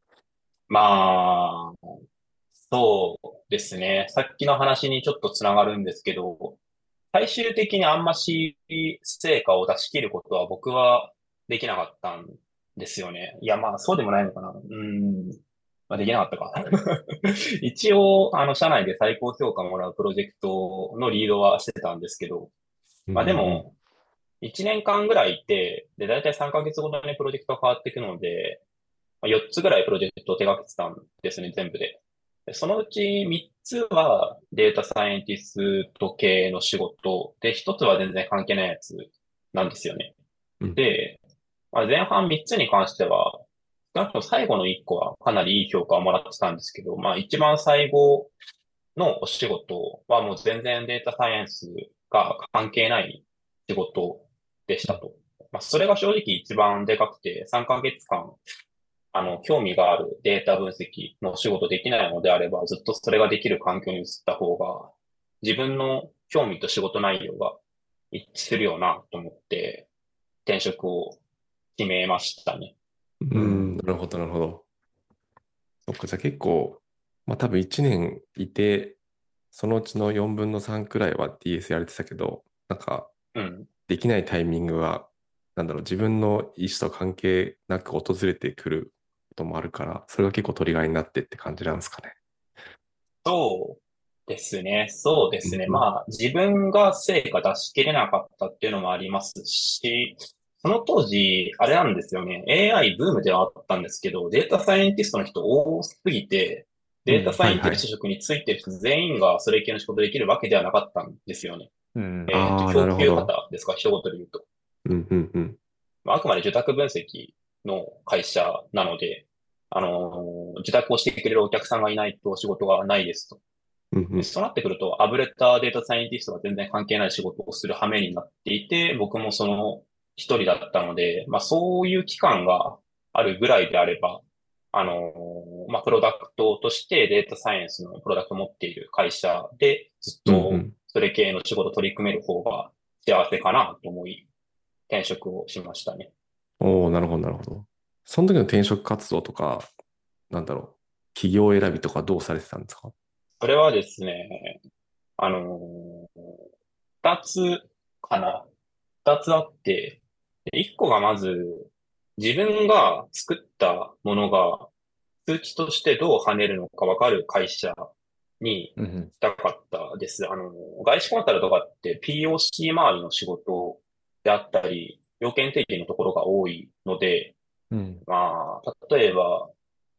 まあ、そうですね。さっきの話にちょっとつながるんですけど、最終的にあんまし成果を出し切ることは僕はできなかったんですよね。いや、まあ、そうでもないのかな。まあ、できなかったか。一応、社内で最高評価もらうプロジェクトのリードはしてたんですけど、 うんまあでうんも、1年間ぐらいいて、で、だいたい3ヶ月ごとにプロジェクトが変わっていくので、まあ4つぐらいプロジェクトを手掛けてたんですね、全部で。でそのうち3つはデータサイエンティスト系の仕事で、1つは全然関係ないやつなんですよね。 うん。 で、まあ、前半3つに関しては、少なくとも最後の1個はかなりいい評価をもらってたんですけど、まあ一番最後のお仕事はもう全然データサイエンスが関係ない仕事でしたと。まあそれが正直一番でかくて、3ヶ月間興味があるデータ分析の仕事できないのであれば、ずっとそれができる環境に移った方が、自分の興味と仕事内容が一致するよなと思って、転職を決めましたね。 うん、なるほど、なるほど。そっか、じゃあ結構、まあ多分1年いて、そのうちの4分の3くらいは DS やれてたけど、なんかうん。 できないタイミングが、なんだろう、自分の意思と関係なく訪れてくることもあるから、それが結構トリガーになってって感じなんですかね。 そうですね。そうですね。 うんうん。 まあ、自分が成果出し切れなかったっていうのもありますし、その当時、あれなんですよね。AI ブームではあったんですけど、データサイエンティストの人多すぎて、データうん。 サイエンティはいはい。 スト職についてる人全員がそれ系の仕事できるわけではなかったんですよね。 うん。 ああ、な供給るほど。 型ですか、一言で言うと。 うんうんうん。 まあ、あくまで受託分析の会社なので、受託をしてくれるお客さんがいないと仕事がないですと。で、 うんうん。 そうなってくると、あぶれたデータサイエンティストが全然関係ない仕事をする羽目になっていて、僕もその一人だったので、まあそういう期間があるぐらいであれば、まあプロダクトとしてデータサイエンスのプロダクトを持っている会社でずっとうんうん。 それ系の仕事を取り組める方が幸せかなと思い、転職をしましたね。 おお、なるほど、なるほど。その時の転職活動とか、なんだろう、企業選びとかどうされてたんですか？ それはですね、あの二つかな。二つあって、一個がまず、自分が作ったものが数値としてどう跳ねるのかわかる会社にうん。 したかったです。外資コンサルとかって POC 周りの仕事であったり、要件定義のところが多いので、 うん。 まあ、例えば、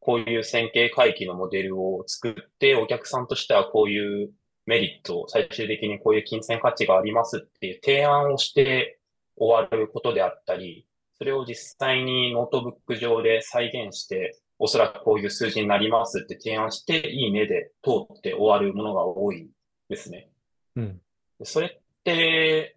こういう線形回帰のモデルを作って、お客さんとしてはこういうメリット、最終的にこういう金銭価値がありますっていう提案をして終わることであったり、それを実際にノートブック上で再現して、おそらくこういう数字になりますって提案して、いいねで通って終わるものが多いですね。 うん。 それって、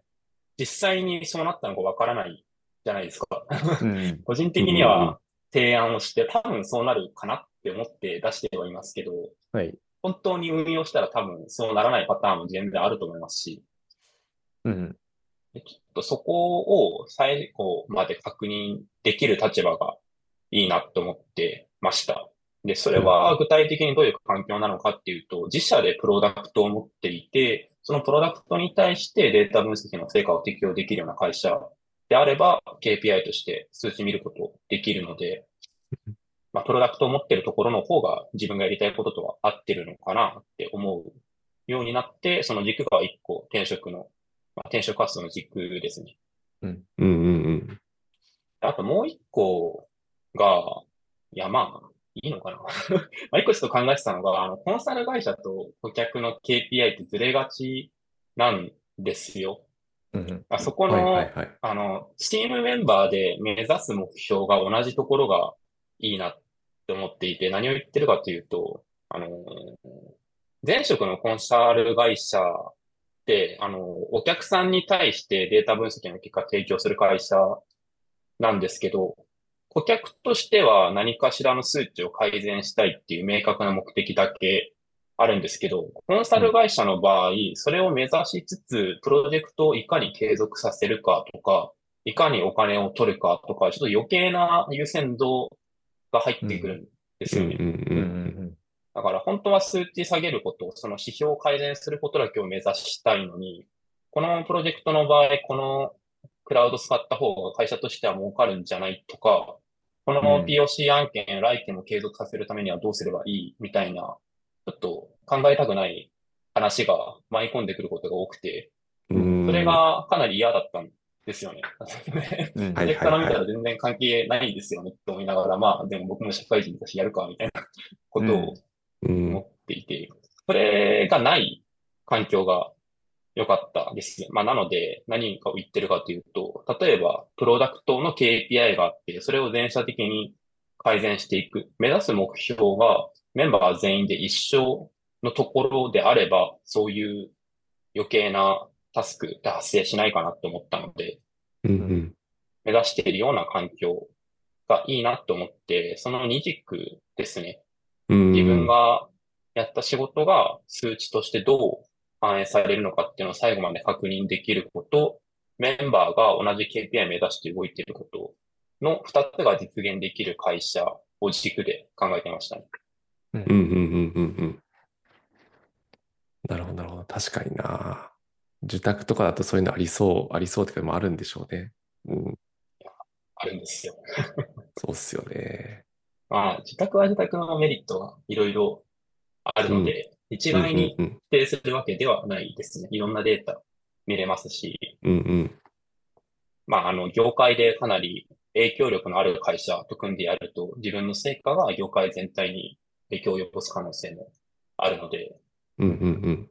実際にそうなったのかわからないじゃないですか。 うん。 個人的うんうんうん。 には提案をして、多分そうなるかなって思って出してはいますけど、 はい。 本当に運用したら多分そうならないパターンも全然あると思いますし、 うん。 ちょっとそこを最後まで確認できる立場がいいなと思ってました。で、それは具体的にどういう環境なのかっていうと、自社でプロダクトを持っていて、そのプロダクトに対してデータ分析の成果を適用できるような会社であれば、KPI として数値見ることできるので、プロダクトを持っているところの方が自分がやりたいこととは合ってるのかなって思うようになって、その軸が一個転職活動の軸ですね。 うん。 うんうんうん。 あともう一個が、いや、いいのかな。一個ちょっと考えてたのが、コンサル会社と顧客の KPI ってずれがちなんですよ。 うん。 そこはいはいの、 はい。 チームメンバーで目指す目標が同じところがいいなって思っていて、何を言ってるかというと、前職のコンサル会社で、お客さんに対してデータ分析の結果提供する会社なんですけど、顧客としては何かしらの数値を改善したいっていう明確な目的だけあるんですけど、コンサル会社の場合、それを目指しつつ、プロジェクトをいかに継続させるかとか、いかにお金を取るかとか、ちょっと余計な優先度が入ってくるんですよね。 うんうんううん。 んだから本当は数値下げること、その指標を改善することだけを目指したいのに、このプロジェクトの場合、このクラウド使った方が会社としては儲かるんじゃないとか、このうん。 POC 案件、来件を継続させるためにはどうすればいいみたいな、ちょっと考えたくない話が舞い込んでくることが多くて、 うん。 それうん。 がかなり嫌だったんですよね。 うん。 プロジェクはいはいはい。 トから見たら全然関係ないですよねって思いながら、でも僕も社会人だしやるかみたいなことをうん思っていて、それがない環境が良かったですね。なので、何かを言ってるかというと、例えば、プロダクトの KPI があって、それを全社的に改善していく。目指す目標がメンバー全員で一緒のところであれば、そういう余計なタスクって発生しないかなって思ったので、 うんううん。 ん目指しているような環境がいいなと思って、その二軸ですね。 う自分んがやった仕事が数値としてどう反映されるのかっていうのを最後まで確認できること、メンバーが同じ KPI 目指して動いていることの二つが実現できる会社を軸で考えてましたね。 うん。 うんうんうんうんうん。なるほどなるほど。確かにな。受託とかだとそういうのありそう、ありそうっていうかもあるんでしょうね。うん、 あるんですよ。 そうっすよね。 自宅は自宅のメリットがいろいろあるうん、 ので、一うん、うん、 概にうん、 否定するわけではないですね。いろんなデータ見れますし、 うん、うん、 業界でかなり影響力のある会社と組んでやると、自分の成果が業界全体に影響を及ぼす可能性もあるので、 うん、うん、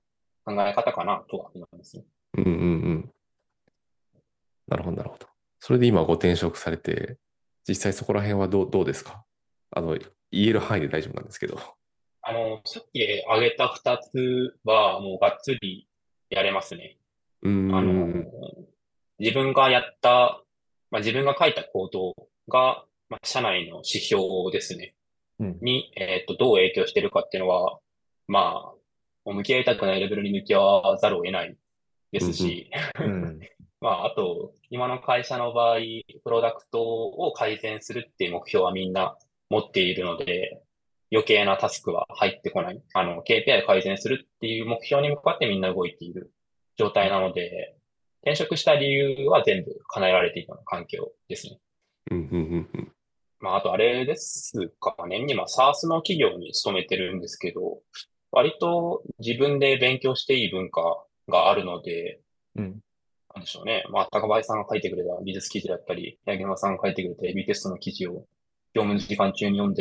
考え方かなとは思いますね。 うん、うん、うん。なるほど、なるほど。それで今ご転職されて、実際そこら辺はどうですか？言える範囲で大丈夫なんですけど。 さっき挙げた二つはもうがっつりやれますね。 うーあの、 ん、 自分がやった、自分が書いた行動が、社内の指標ですね。 うん。 に、どう影響しているかっていうのは、もう向き合いたくないレベルに向き合わざるを得ないでうん、うん、 すし、 うん。 あと、今の会社の場合、プロダクトを改善するっていう目標はみんな持っているので、余計なタスクは入ってこない。KPI を改善するっていう目標に向かってみんな動いている状態なので、転職した理由は全部叶えられていたような環境ですね。 うん、うん、うん、 あとあれですかね。今、SaaS の企業に勤めてるんですけど、割と自分で勉強していい文化があるので、 うん。 なんでしょうね。高林さんが書いてくれた技術記事だったり、八木山さんが書いてくれた AB テストの記事を業務時間中に読んで、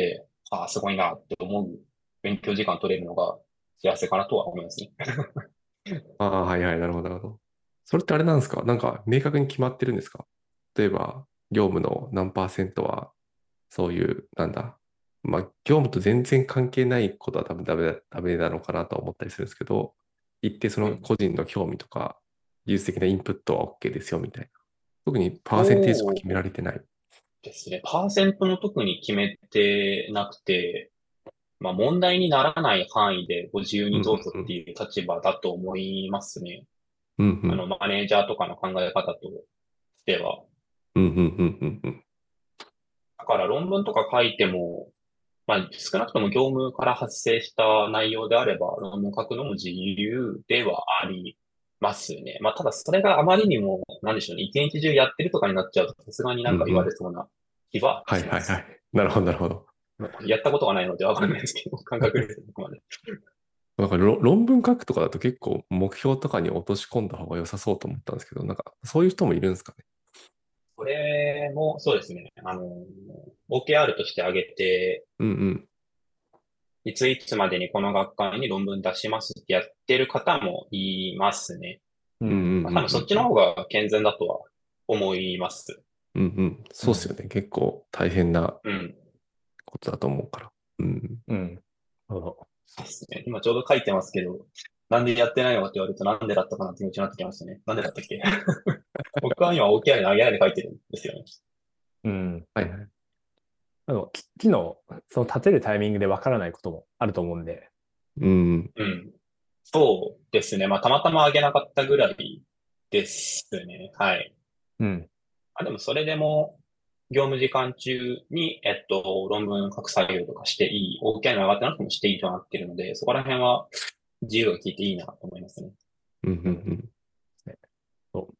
ああ、すごいなって思う勉強時間取れるのが幸せかなとは思いますね。 ああ、はいはい、なるほど、なるほど。それってあれなんですか？なんか明確に決まってるんですか？例えば、業務の何パーセントは、そういう、なんだ、まあ、業務と全然関係ないことは多分ダメなのかなとは思ったりするんですけど、一定そうん。 の個人の興味とか、技術的なインプットは OK ですよみたいな。特にパーセンテージとか決めらそうれてない。 ですね。パーセントの特に決めてなくて、まあ問題にならない範囲でご自由うんにどうぞうんっていう立場だと思いますね。 うん。うんマネージャーとかの考え方としては。 うんうんうんうんうんだから論文とか書いても、まあ少なくとも業務から発生した内容であれば、論文書くのも自由ではありますね。まあただそれがあまりにも、なんでしょうね、一日中やってるとかになっちゃうと、さすがになんか言わうんうん。 れそうな気ははいします。 はいはい。なるほどなるほど。 まあやったことがないのでわかんないですけど、感覚ですね、ここまで。 なんか論文書くとかだと結構目標とかに落とし込んだ方が良さそうと思ったんですけど、なんかそういう人もいるんですかね。 これもそうですね。OKR として挙げて、 うんうんいついつまでにこの学会に論文出しますってやってる方もいますね。 うんうんううん。 まあ、多分そっちのんうん方が健全だとは思います。 うんうん。 うん。 そうっすよね。結構大変なうん。 ことだと思うから。うん。 うん。なるほど。 そうですね。今ちょうど書いてますけど、なんでやってないのかって言われるとなんでだったかなって気持ちになってきましたね。なんでだったっけ？僕は今 OKR に上げないで書いてるんですよね。 うん。 はいはい。 機能、その立てるタイミングでわからないこともあると思うんで、 うん。 うん。そうですね。まあ、たまたま上げなかったぐらいですね。はい。 うん。 あ、でもそれでも、業務時間中に、論文書く作業とかしていい、OK の上がってなくてもしていいとなっているので、そこら辺は自由が効いていいなと思いますね。 うんうんうん。ね、そう。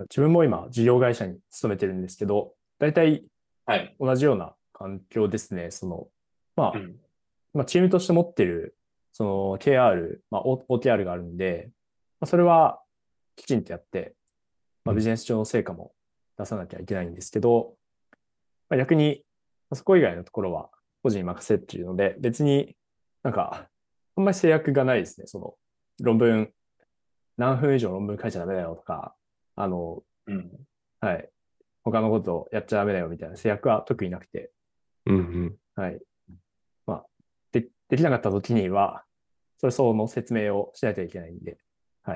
自分も今、事業会社に勤めてるんですけど、大体はい。 同じような環境ですね。まあ、 うん。 チームとして持ってる、KR、OKR があるんで、それはきちんとやって、 うん。 ビジネス上の成果も出さなきゃいけないんですけど、逆に、そこ以外のところは個人に任せっていうので、別になんか、あんまり制約がないですね。論文、何分以上論文書いちゃダメだよとか、あの、 うん。 はい、他のことやっちゃダメだよみたいな制約は特になくて、 うんうん。 はい。まあ、できなかった時には、それ相応の説明をしないといけないんで、はい。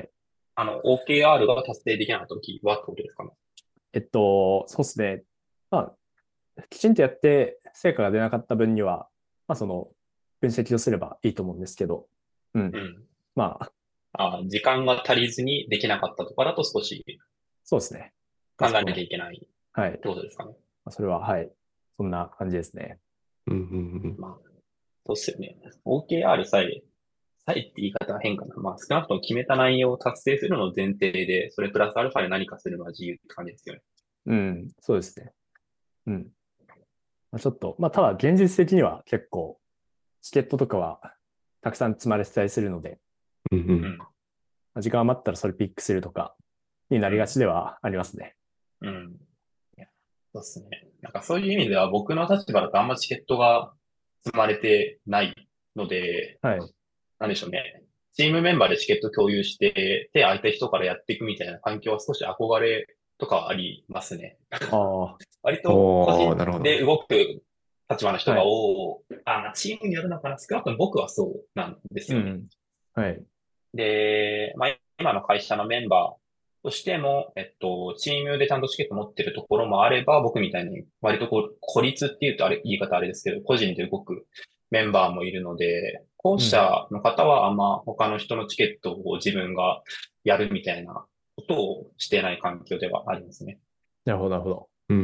OKR が達成できなかった時はってことですかね。 そうですね。まきちんとやって成果が出なかった分には、分析をすればいいと思うんですけど、うん。 うん。 まあ、 時間が足りずにできなかったとかだと少しそうですね。 考えなきゃそこの、 いけないっはい。 てことですかね。 それは、はい。そんな感じですね。 うんうんまあ、そうっすよね。OKR さえって言い方は変かな。まあ、少なくとも決めた内容を達成するのを前提で、それプラスアルファで何かするのは自由って感じですよね。 うん。そうですね。うん。ちょっと、ただ現実的には結構、チケットとかはたくさん積まれてたりするので、 うん。うんうん。 うん。 時間余ったらそれピックするとかになりがちうん。 ではありますね。 うん。いや、そうっすね。なんかそういう意味では僕の立場だとあんまチケットが積まれてないので、 はい。 なんでしょうね。チームメンバーでチケット共有して、で、相手人からやっていくみたいな環境は少し憧れとかはありますね。 ああ、 割と個おー、 人なるほど。 で動く立場の人がはい。 まあチームによるのかな。少なくとも僕はそうなんですよね。 うん。はい。 で、まあ、今の会社のメンバーとしても、チームでちゃんとチケット持ってるところもあれば、僕みたいに割とこう、孤立っていうと言い方あれですけど、個人で動くメンバーもいるので、後うん。 者の方はあんま他の人のチケットを自分がやるみたいなことをしてない環境ではありますね。 なるほど、なるほど。 うんうん。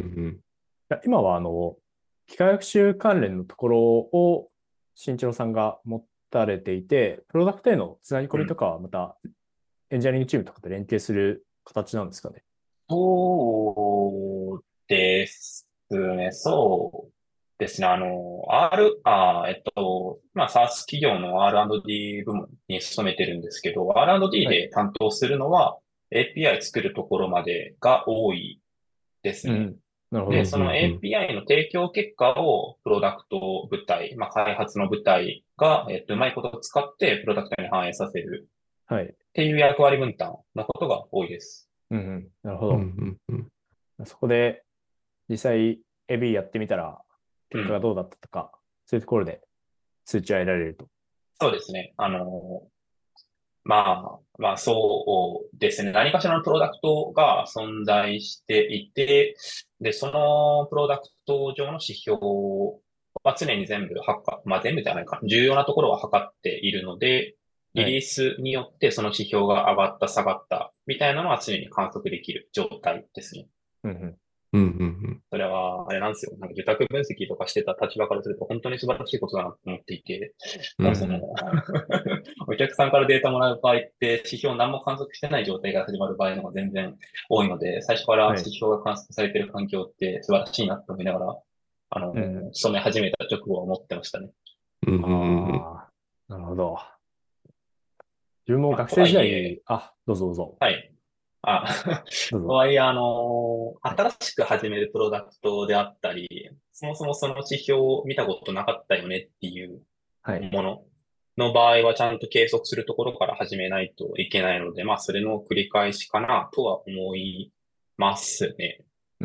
今は機械学習関連のところを新一郎さんが持たれていて、プロダクトへのつなぎ込うん。 みとかはまたエンジニアリングチームとかと連携する形なんですかね。 そうですね。そうですね。まあ、SaaS 企業の R&D 部門に勤めてるんですけど、R&D はい。 で担当するのは API 作るところまでが多いですね。 うん。 で、 なるほど。 その API の提供結果をプロダクト部隊、開発の部隊が、うまいことを使ってプロダクトに反映させるはい。 っていう役割分担のことが多いです。 うんうん。なるほうんど。 うんうん。 そこで実際 AB やってみたらうん。 結果がどうだったとか、そういうところで数値を得られると。 そうですね。そうですね。何かしらのプロダクトが存在していて、で、そのプロダクト上の指標は常に全部全部じゃないか。重要なところは測っているので、リはい。 リースによってその指標が上がった、下がった、みたいなのは常に観測できる状態ですね。 うんうん。 うんうんそれは、あれなんですよ。なんか受託分析とかしてた立場からすると本当に素晴らしいことだなと思っていて、 うん。うんただお客さんからデータもらう場合って指標を何も観測してない状態が始まる場合の方が全然多いので、最初からはい。 指標が観測されている環境って素晴らしいなと思いながら、 うんうん。 勤め始めた直後は思ってましたね。 うんうんうん。 ああ、なるほど。自分も学と生時はいえ、 代、あ、どうぞどうぞ。 はい。あ、 どうぞ。 とはいえ、 はい。 新しく始めるプロダクトであったり、そもそもその指標を見たことなかったよねっていうはい。 ものの場合はちゃんと計測するところから始めないといけないので、それの繰り返しかなとは思いますね。 うん。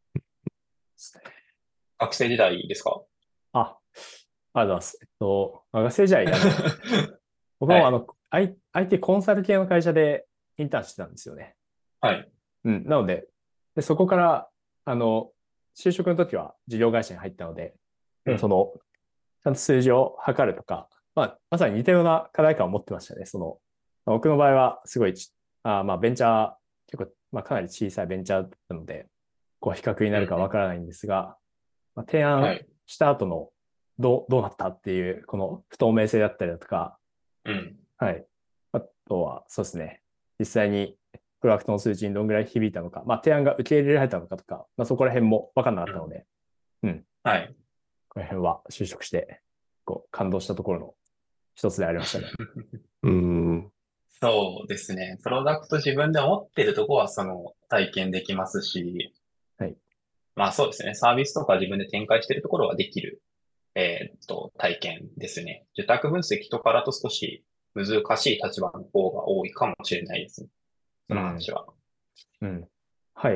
学生時代ですか？ あ、ありがとうございます。学生時代、僕もはい。 IT コンサル系の会社でインターンしてたんですよね。 はい。 うん。なので、そこから、就職の時は事業会社に入ったので、 うん。 ちゃんと数字を測るとか、まさに似たような課題感を持ってましたね。僕の場合はすごいベンチャー、結構、かなり小さいベンチャーなので、比較になるかわうん。 からないんですが、提案はい。 した後のどうなったっていう、この不透明性だったりだとか、 うん。 はい。あとは、そうですね。実際にプロダクトの数値にどんぐらい響いたのか、提案が受け入れられたのかとか、そこら辺も分かんなかうん。 ったので、うん。 はい。 この辺は就職して、感動したところの一つでありましたね。 うん。 そうですね。プロダクト自分で持ってるとこはその体験できますし、 はい。 そうですね。サービスとか自分で展開してるところはできる、体験ですね。受託分析とかだと少し難しい立場の方が多いかもしれないですね。そうん。 の話は。 うん。はい。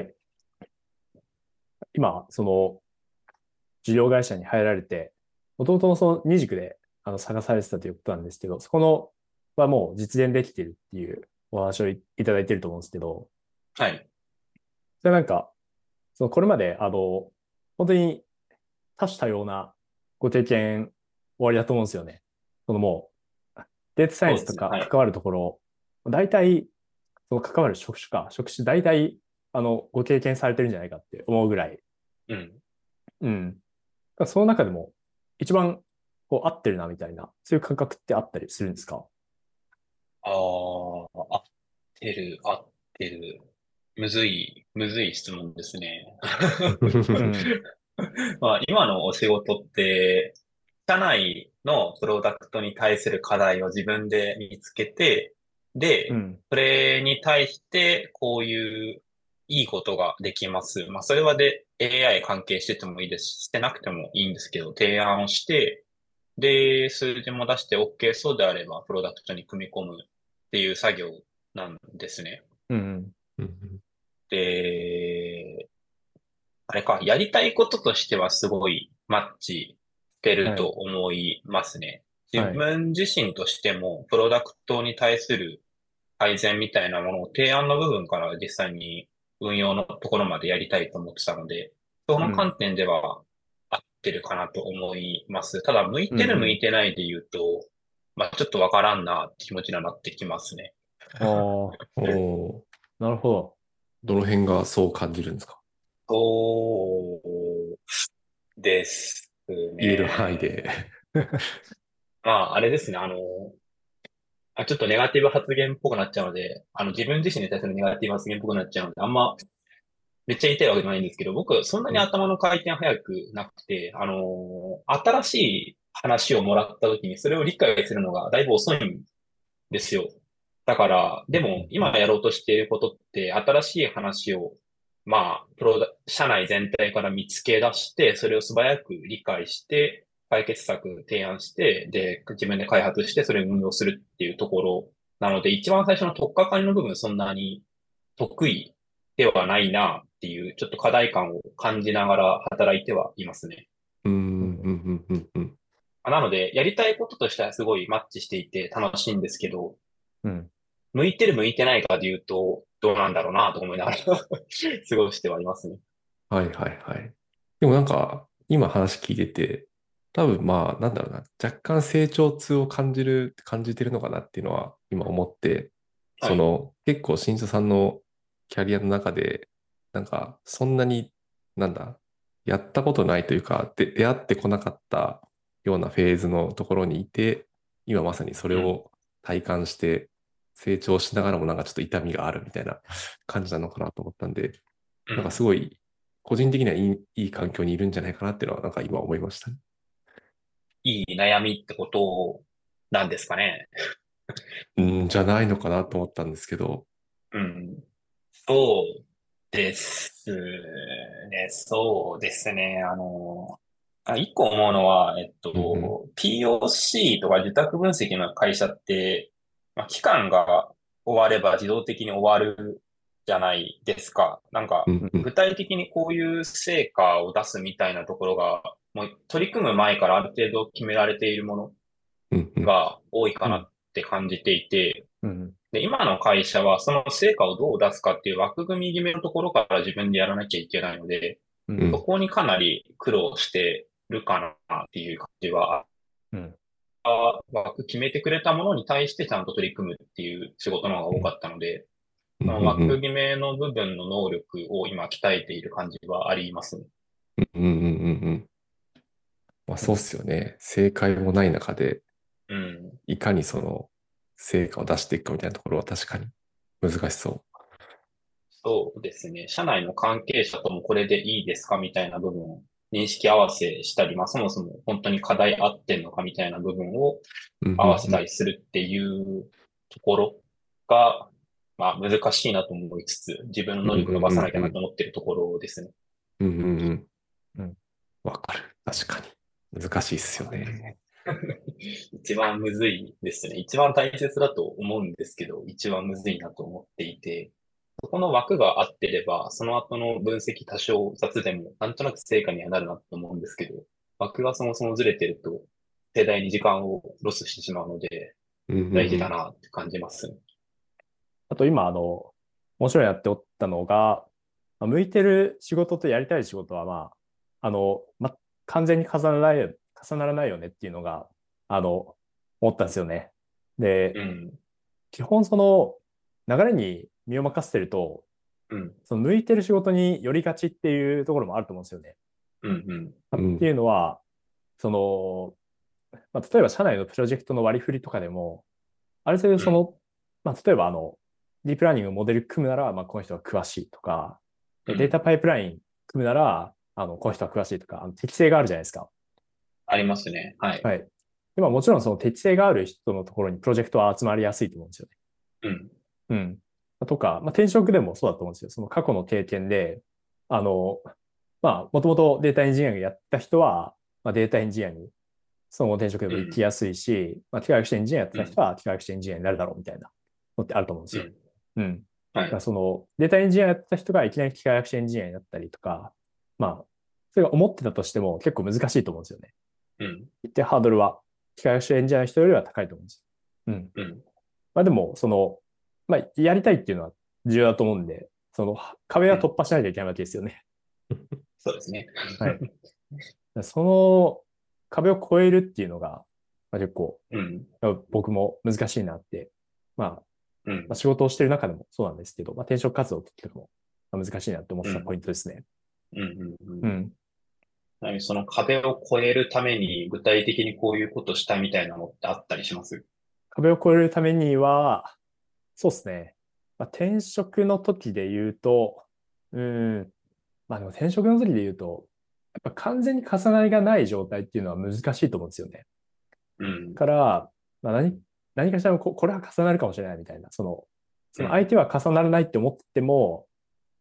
今、事業会社に入られて、もともとその二軸で探されてたということなんですけど、そこのはもう実現できてるっていうお話をいただいてると思うんですけど、 はい。 それなんか、これまで、本当に多種多様なご経験おありだと思うんですよね。もう、データサイエンスとそうですね。はい。 か関わるところ、大体、その関わる職種、大体、ご経験されてるんじゃないかって思うぐらい、 うん。 うん。その中でも、一番、合ってるな、みたいな、そういう感覚ってあったりするんですか？ ああ、合ってる、合ってる。むずい質問ですね。 うん。 今のお仕事って、社内のプロダクトに対する課題を自分で見つけて、で、 うん。 それに対してこういういいことができます。それはAI 関係しててもいいですし、してなくてもいいんですけど、提案をして、で、数字も出して OK そうであれば、プロダクトに組み込むっていう作業なんですね。 うん。 で、あれか、やりたいこととしてはすごいマッチしてるとはい。 思いますね。自はい。 分自身としても、プロダクトに対する改善みたいなものを提案の部分から実際に運用のところまでやりたいと思ってたので、そうん。 の観点では合ってるかなと思います。ただ、向いうん。 てる向いうん。 てないで言うと、ちょっとわからんなって気持ちにはなってきますね。 ああ、 おー、 なるほど。 どの辺がそう感じるんですか？ そうです言える範囲で。 ね。あれですね。ちょっとネガティブ発言っぽくなっちゃうので、自分自身に対するネガティブ発言っぽくなっちゃうので、あんま、めっちゃ言いたいわけじゃないんですけど、僕、そんなにうん頭の回転早くなくて、新しい話をもらった時にそれを理解するのがだいぶ遅いんですよ。だから、でも、 うん今やろうとしていることって、新しい話をまあ、社内全体から見つけ出して、それを素早く理解して、解決策提案して、で、自分で開発して、それを運用するっていうところなので、一番最初の取っかかりの部分、そんなに得意ではないなっていう、ちょっと課題感を感じながら働いてはいますね。 うん、うん、うん、うん。 なので、やりたいこととしてはすごいマッチしていて楽しいんですけど、 うん。 向いてる向いてないかで言うと、どうなんだろうなと思いながら過ごしてはいますね。 はいはいはい。でもなんか、今話聞いてて、多分まあ、なんだろうな、若干成長痛を感じてるのかなっていうのは今思って、 はい。 結構新卒さんのキャリアの中で、なんか、そんなに、なんだ、やったことないというか、出会ってこなかったようなフェーズのところにいて、今まさにそれうん。 を体感して成長しながらもなんかちょっと痛みがあるみたいな感じなのかなと思ったんで、なんかうん。 すごい、個人的にいい環境にいるんじゃないかなっていうのは、なんか今思いましたね。 いい悩みってことなんですかね。 うん、じゃないのかなと思ったんですけど。 うん。そうですね。そうですね。一個思うのは、 うんうん。 POC とか受託分析の会社って、まあ、期間が終われば自動的に終わるじゃないですか。なんか、 うんうん。 具体的にこういう成果を出すみたいなところが、もう取り組む前からある程度決められているものうんうん。 が多いかうん。 なって感じていて、 うん。 で、今の会社はその成果をどう出すかっていう枠組み決めのところから自分でやらなきゃいけないので、 うん。 うん。 そこにかなり苦労してるかなっていう感じは、 うん。 枠決めてくれたものに対してちゃんと取り組むっていう仕事の方が多かったので、 うんうんその枠うん。 決めの部分の能力を今鍛えている感じはありますね。 うんうんうんうん。まあそうっうん。 すよね。正解もない中で、 うん。 いかにその成果を出していくかみたいなところは確かに難しそそうですね。社内の関係者ともこれでいいですかみたいな部分を認識合わせしたり、まあそもそも本当に課題合ってんのかみたいな部分をう。うん合わせうんたりするっていうところが、まあ難しいなと思いつつ、自分のうん。うんうん能力伸ばさなきゃうんうん。 なと思っているところですね。 うんうんうん。 うん。 わかる。確かに。難しいっすよね。 一番むずいですね。一番大切だと思うんですけど、一番むずいなと思っていて、そこの枠が合ってれば、その後の分析多少雑でも、なんとなく成果にはなるなと思うんですけど、枠がそもそもずれてると、盛大に時間をロスしてしまうので、 うんうん大事だうん。 なって感じますね。 あと今、面白いなって思ったのが、向いてる仕事とやりたい仕事は、完全に重ならないよねっていうのが、思ったんですよね。で、 うん、 基本流れに身を任せてると、 うん、 その向いてる仕事に寄りがちっていうところもあると思うんですよね。 うん、うん、 っていうのは、その、例えば社内のプロジェクトの割り振りとかでも、ある程度うん、 例えばディープラーニングモデル組むなら、この人が詳しいとか、 うん。 データパイプライン組むなら、この人は詳しいとか、適性があるじゃないですか。 ありますね。はい。 はい。で、もちろんその適性がある人のところにプロジェクトは集まりやすいと思うんですよね。 うん、 うん。とか、転職でもそうだと思うんですよ。その過去の経験で、もともとデータエンジニアリングやった人は、データエンジニアにその転職でも行きうん、 やすいし、機械学習エンジニアやってうん、 た人は機械学習エンジニアになるだろうみたいなのってあると思うんですよ。 うん。 うん。だはい。 からそのデータエンジニアやってた人がいきなり機械学習エンジニアになったりとか、それが思ってたとしても結構難しいと思うんですよね。 うん、 一定ハードルは機械学習エンジニアの人よりは高いと思うんですよ。うん。 うん。 でも、やりたいっていうのは重要だと思うんで、その壁はうん。 突破しないといけないわけですよね。 そうですね。 はい。その壁を越えるっていうのが、結構うん、 僕も難しいなって、まうん、 仕事をしている中でもそうなんですけど、転職活動とかも難しいなって思ってたポうん、 イントですね。 うん、うん。 うん。 その壁を越えるために具体的にこういうことしたみたいなのってあったりします？ 壁を越えるためには、そうですね。転職の時で言うと、うん、でも転職の時で言うと、やっぱ完全に重なりがない状態っていうのは難しいと思うんですよね。 うん、 から、何かしらこれは重なるかもしれないみたいな、そのうん、 相手は重ならないって思っても、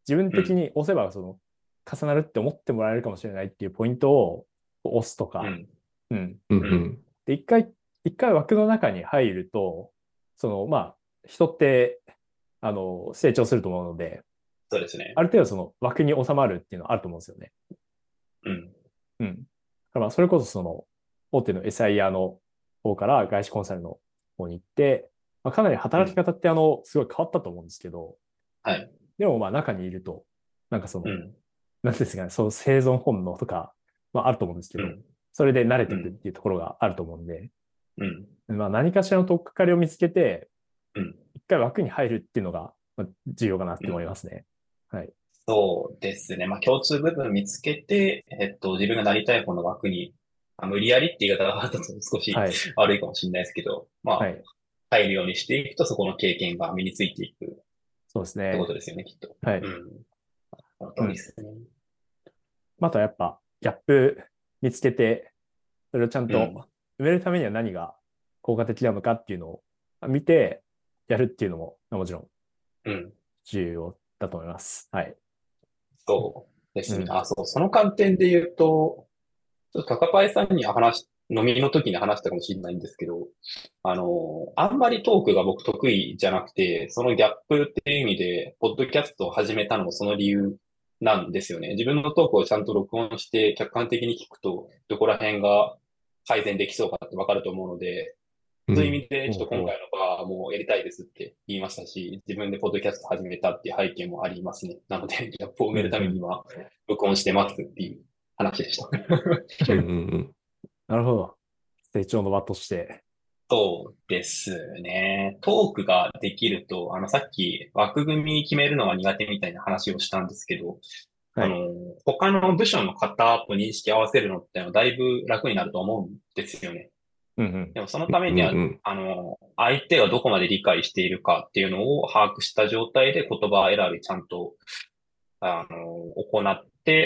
自分的に押せば重なるって思ってもらえるかもしれないっていうポイントを押すとか、 うん。 うん。 うんううん。 ん。 で、一回枠の中に入ると、まあ、人って、成長すると思うので、 そうですね。 ある程度枠に収まるっていうのはあると思うんですよね。 うん。 うん。だからまあ、それこそ大手の SIR の方から外資コンサルの方に行って、まあ、かなりうん。 働き方ってすごい変わったと思うんですけど、 はい。 でもまあ中にいると、なんかうん。 なんていうんですかね、生存本能とか、まああると思うんですけど、 うん。 それで慣れていくっうん。 ていうところがあると思うんで、 うん。 まあ何かしらの取っかかりを見つけて、 うん。 一回枠に入るっていうのがまあ重要かなって思いうん。 ますね。はい。 そうですね。まあ、共通部分見つけて、自分がなりたい方の枠に、無理やりって言い方があったと少しはい。 悪いかもしれないですけど、まあ、 はい。 入るようにしていくと、そこの経験が身についていくっそうですてことね。 ですよね、きっと。 はい。 うん。その通うん。 りですね。 またやっぱ、ギャップ見つけて、それをちゃんとうん。 埋めるためには何が効果的なのかっていうのを見てやるっていうのも、もちろんうん。 重要だと思います。はい。 そうですね。 うん。 あ、そう、その観点で言うと、ちょっと高パイさんには飲みの時に話したかもしれないんですけど、あんまりトークが僕得意じゃなくて、そのギャップっていう意味で、ポッドキャストを始めたのもその理由なんですよね。自分のトークをちゃんと録音して客観的に聞くと、どこら辺が改善できそうかってわかると思うので、そういう意うん。 味で、ちょっと今回の場もやりたいですって言いましたし、自分でポッドキャスト始めたっていう背景もありますね。なので、ギャップを埋めるためにうんうん。 今、録音してますっていう話でした。 うんうんなるほど。成長の場として。 そうですね。トークができると、さっき枠組み決めるのが苦手みたいな話をしたんですけど、 はい。 他の部署の方と認識合わせるのってだいぶ楽になると思うんですよね。 うんうん。 でもそのためうん。 には、 うんうん。 相手がどこまで理解しているかっていうのを把握した状態で言葉選びちゃんと、行って、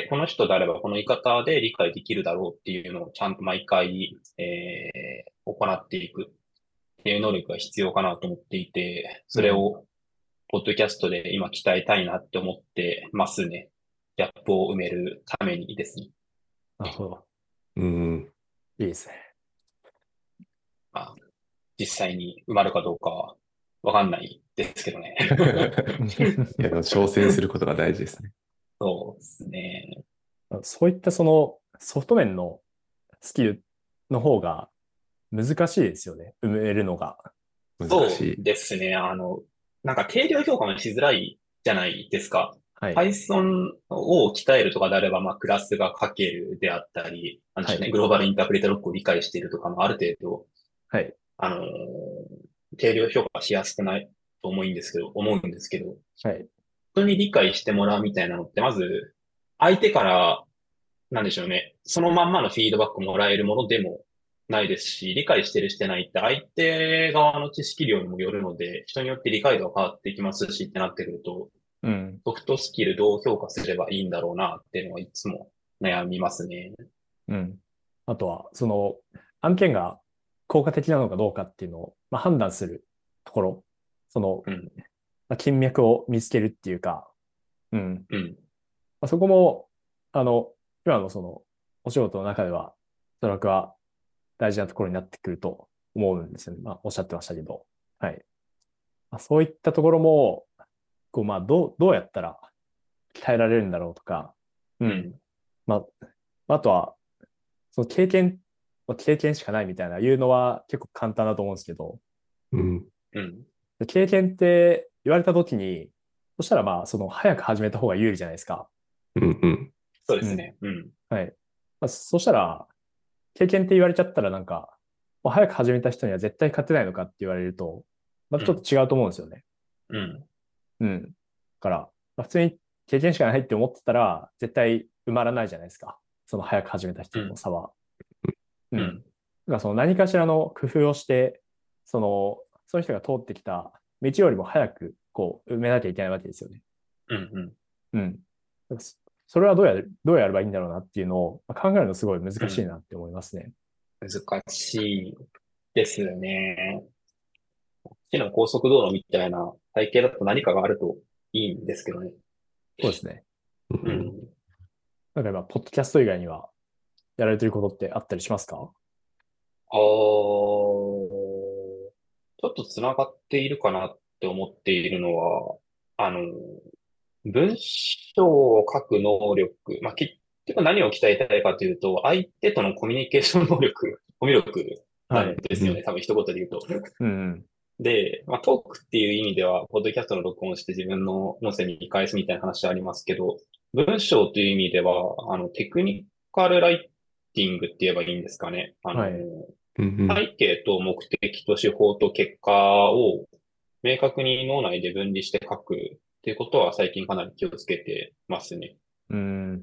この人であればこの言い方で理解できるだろうっていうのをちゃんと毎回、行っていくっていう能力が必要かなと思っていて、 うん。 それを、ポッドキャストで今鍛えたいなって思ってますね。ギャップを埋めるためにですね。 なるほど。 うん。 いいですね。 まあ、実際に埋まるかどうかはわかんないですけどね。 いや、でも挑戦することが大事ですね。 そうですね。 そういったソフト面のスキルの方が難しいですよね。埋めるのが。 そ難しい。 うですね。なんか定量評価もしづらいじゃないですか。 はい。 Python を鍛えるとかであれば、まあ、クラスが書けるであったり、なんではい。 しょうね、グローバルインタープレートロックを理解しているとかもある程度、 はい。 あのー定量評価しやすくないと思うんですけど、 はい。 人に理解してもらうみたいなのって、まず、相手からなんでしょうね。そのまんまのフィードバックもらえるものでもないですし、理解してるしてないって相手側の知識量にもよるので、人によって理解度が変わっていきますしってなってくると、 うん。 ソフトスキルどう評価すればいいんだろうなっていうのはいつも悩みますね。 うん。あとは、案件が効果的なのかどうかっていうのを、まあ、判断するところ、 うん、 まあ、金脈を見つけるっていうか、うん。 うん、 まあ、そこも、今のお仕事の中では、おそらくは大事なところになってくると思うんですよね。まあ、おっしゃってましたけど。はい。まあ、そういったところも、まあ、どうやったら鍛えられるんだろうとか、うん。 うん、 まあ、あとは、経験しかないみたいな言うのは結構簡単だと思うんですけど、 うん。 うん。 経験って言われた時に、そしたらまあ、早く始めた方が有利じゃないですか。 うんうん。 うん。 そうですね。うん、 はい。まあ、そしたら、経験って言われちゃったらなんか、もう早く始めた人には絶対勝てないのかって言われると、またちょっうん、 と違うと思うんですよね。 うん、 うん。だから、まあ、普通に経験しかないって思ってたら、絶対埋まらないじゃないですか。その早く始めた人うん、 との差は。うん。 うん、 だからその何かしらの工夫をして、その人が通ってきた道よりも早く、埋めなきゃいけないわけですよね。 うん、うん。 うん。だからそれはどうやればいいんだろうなっていうのを考えるのすごい難しいなって思いますね。 難しいですよね。市の高速道路みたいな体系だと何かがあるといいんですけどね。 そうですね。 うん。 なんか今、ポッドキャスト以外にはやられてることってあったりしますか？ ちょっとつながっているかなって思っているのは、あの、文章を書く能力、まあ、結局何を鍛えたいかというと、相手とのコミュニケーション能力、コミュ力なんはい。 ですよね。多分一言で言うと。 うん。 で、まあ、トークっていう意味では、ポッドキャストの録音して自分の音声に返すみたいな話はありますけど、文章という意味では、テクニカルライティングって言えばいいんですかね。 はい。 背景と目的と手法と結果を明確に脳内で分離して書くっていうことは最近かなり気をつけてますね。 うん。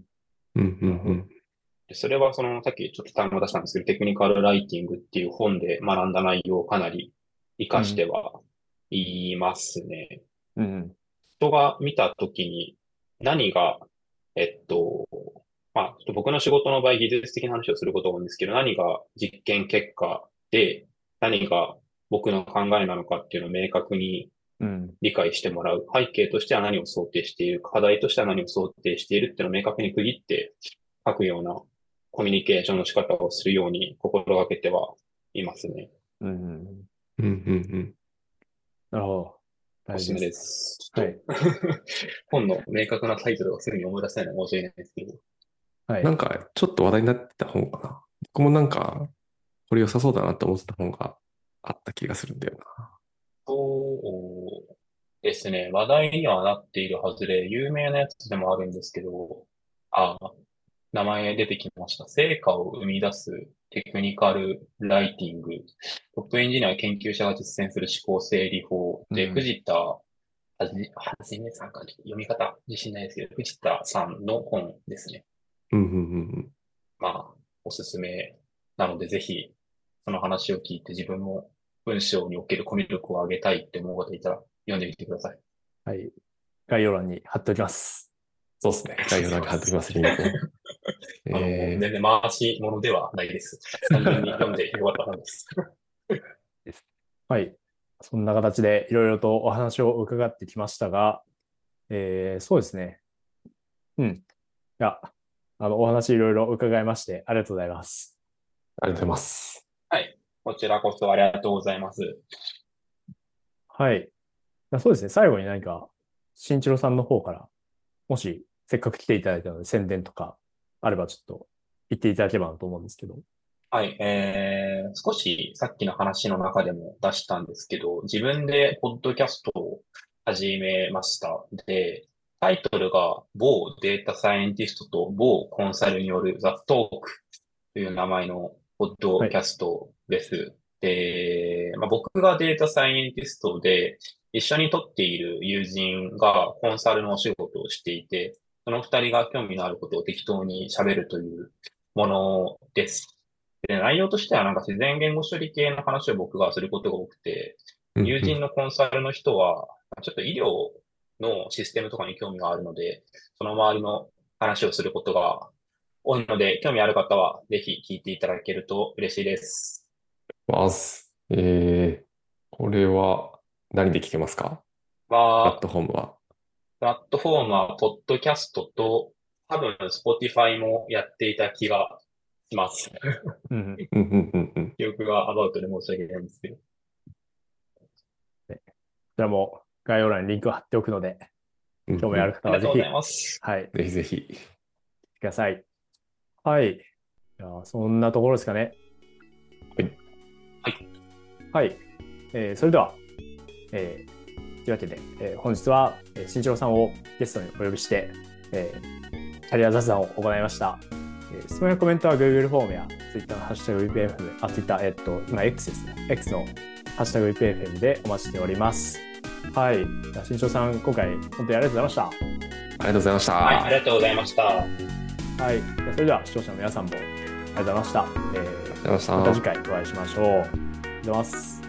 なるほど。 うんうんでそれはさっきちょっと単語出したんですけど、テクニカルライティングっていう本で学んだ内容をかなり活かしうん。 てはいますね。 うん。 人が見たときに何が、えっと、まあ、ちょっと僕の仕事の場合技術的な話をすることが多いんですけど、何が実験結果で、何が僕の考えなのかっていうのを明確にうん。 理解してもらう。背景としては何を想定している。課題としては何を想定しているっていうのを明確に区切って書くようなコミュニケーションの仕方をするように心がけてはいますね。 うん。 うんうんなるほど。 おすすめで大事です。 す。ちょっはい。 と本の明確なタイトルをすぐに思い出せないのは申し訳ないですけど。 はい。 なんか、ちょっと話題になってた本かな。僕もなんか、これ良さそうだなって思ってた本があった気がするんだよな。 そうですね。話題にはなっているはずで、有名なやつでもあるんですけど、あ、名前出てきました。成果を生み出すテクニカルライティング。トップエンジニア研究者が実践する思考整理法で、 うん。 藤田はじめさんか読み方自信ないですけど、藤田さんの本ですね。 うんうんまあ、おすすめなので、ぜひ、その話を聞いて自分も文章におけるコミュ力を上げたいって思う方いたら読んでみてください。 はい。概要欄に貼っておきます。 そうですね。 ありがとう概要欄にございます。 貼っておきます、リンクを。 全然回し物ではないです。単純に読んでよかった本です。 です。はい。そんな形でいろいろとお話を伺ってきましたが、そうですね。うん。いや、お話いろいろ伺いましてありがとうございます。 ありがとうございます。 はい。こちらこそありがとうございます。 はい。そうですね。最後に何か、新一郎さんの方から、もし、せっかく来ていただいたので宣伝とかあればちょっと言っていただければなと思うんですけど。 はい。少しさっきの話の中でも出したんですけど、自分でポッドキャストを始めました。で、タイトルが某データサイエンティストと某コンサルによるザ・トークという名前のポッドはい。 キャストです。で、まあ、僕がデータサイエンティストで、一緒に撮っている友人がコンサルのお仕事をしていて、その二人が興味のあることを適当に喋るというものです。で、内容としてはなんか自然言語処理系の話を僕がすることが多くて、友人うんうん。 のコンサルの人は、ちょっと医療のシステムとかに興味があるので、その周りの話をすることが多いので、興味ある方はぜひ聞いていただけると嬉しいです。 ます。これは何で聞けますか？プラッは、 トフォームは。 プラットフォームは、ポッドキャストと、多分、Spotify もやっていた気がします。 うん。 うんうんうんうん。 記憶がアバウトで申し訳ないんですけど。 でこちらも概要欄にリンクを貼っておくので、 うんうん。 興味ある方ありがとうございはぜひ、 ます。 はい、 ぜひぜひ。 ください。はい。じゃあ、そんなところですかね。 はい。 はい。 はい。それでは、というわけで、本日は、新一郎さんをゲストにお呼びして、キャリア雑談を行いました。質問やコメントは Google フォームや Twitter のハッシュタグ VPFM、Twitter、今 X ですね。X のハッシュタグ VPFM でお待ちしております。はい。じゃあ新一郎さん、今回本当にありがとうございました。 ありがとうございましはい、あた。 りがとうございました。 はい。それでは視聴者の皆さんもありがとうございました。 ありがとうございました。 また次回お会いしましょう。ありがとうございます。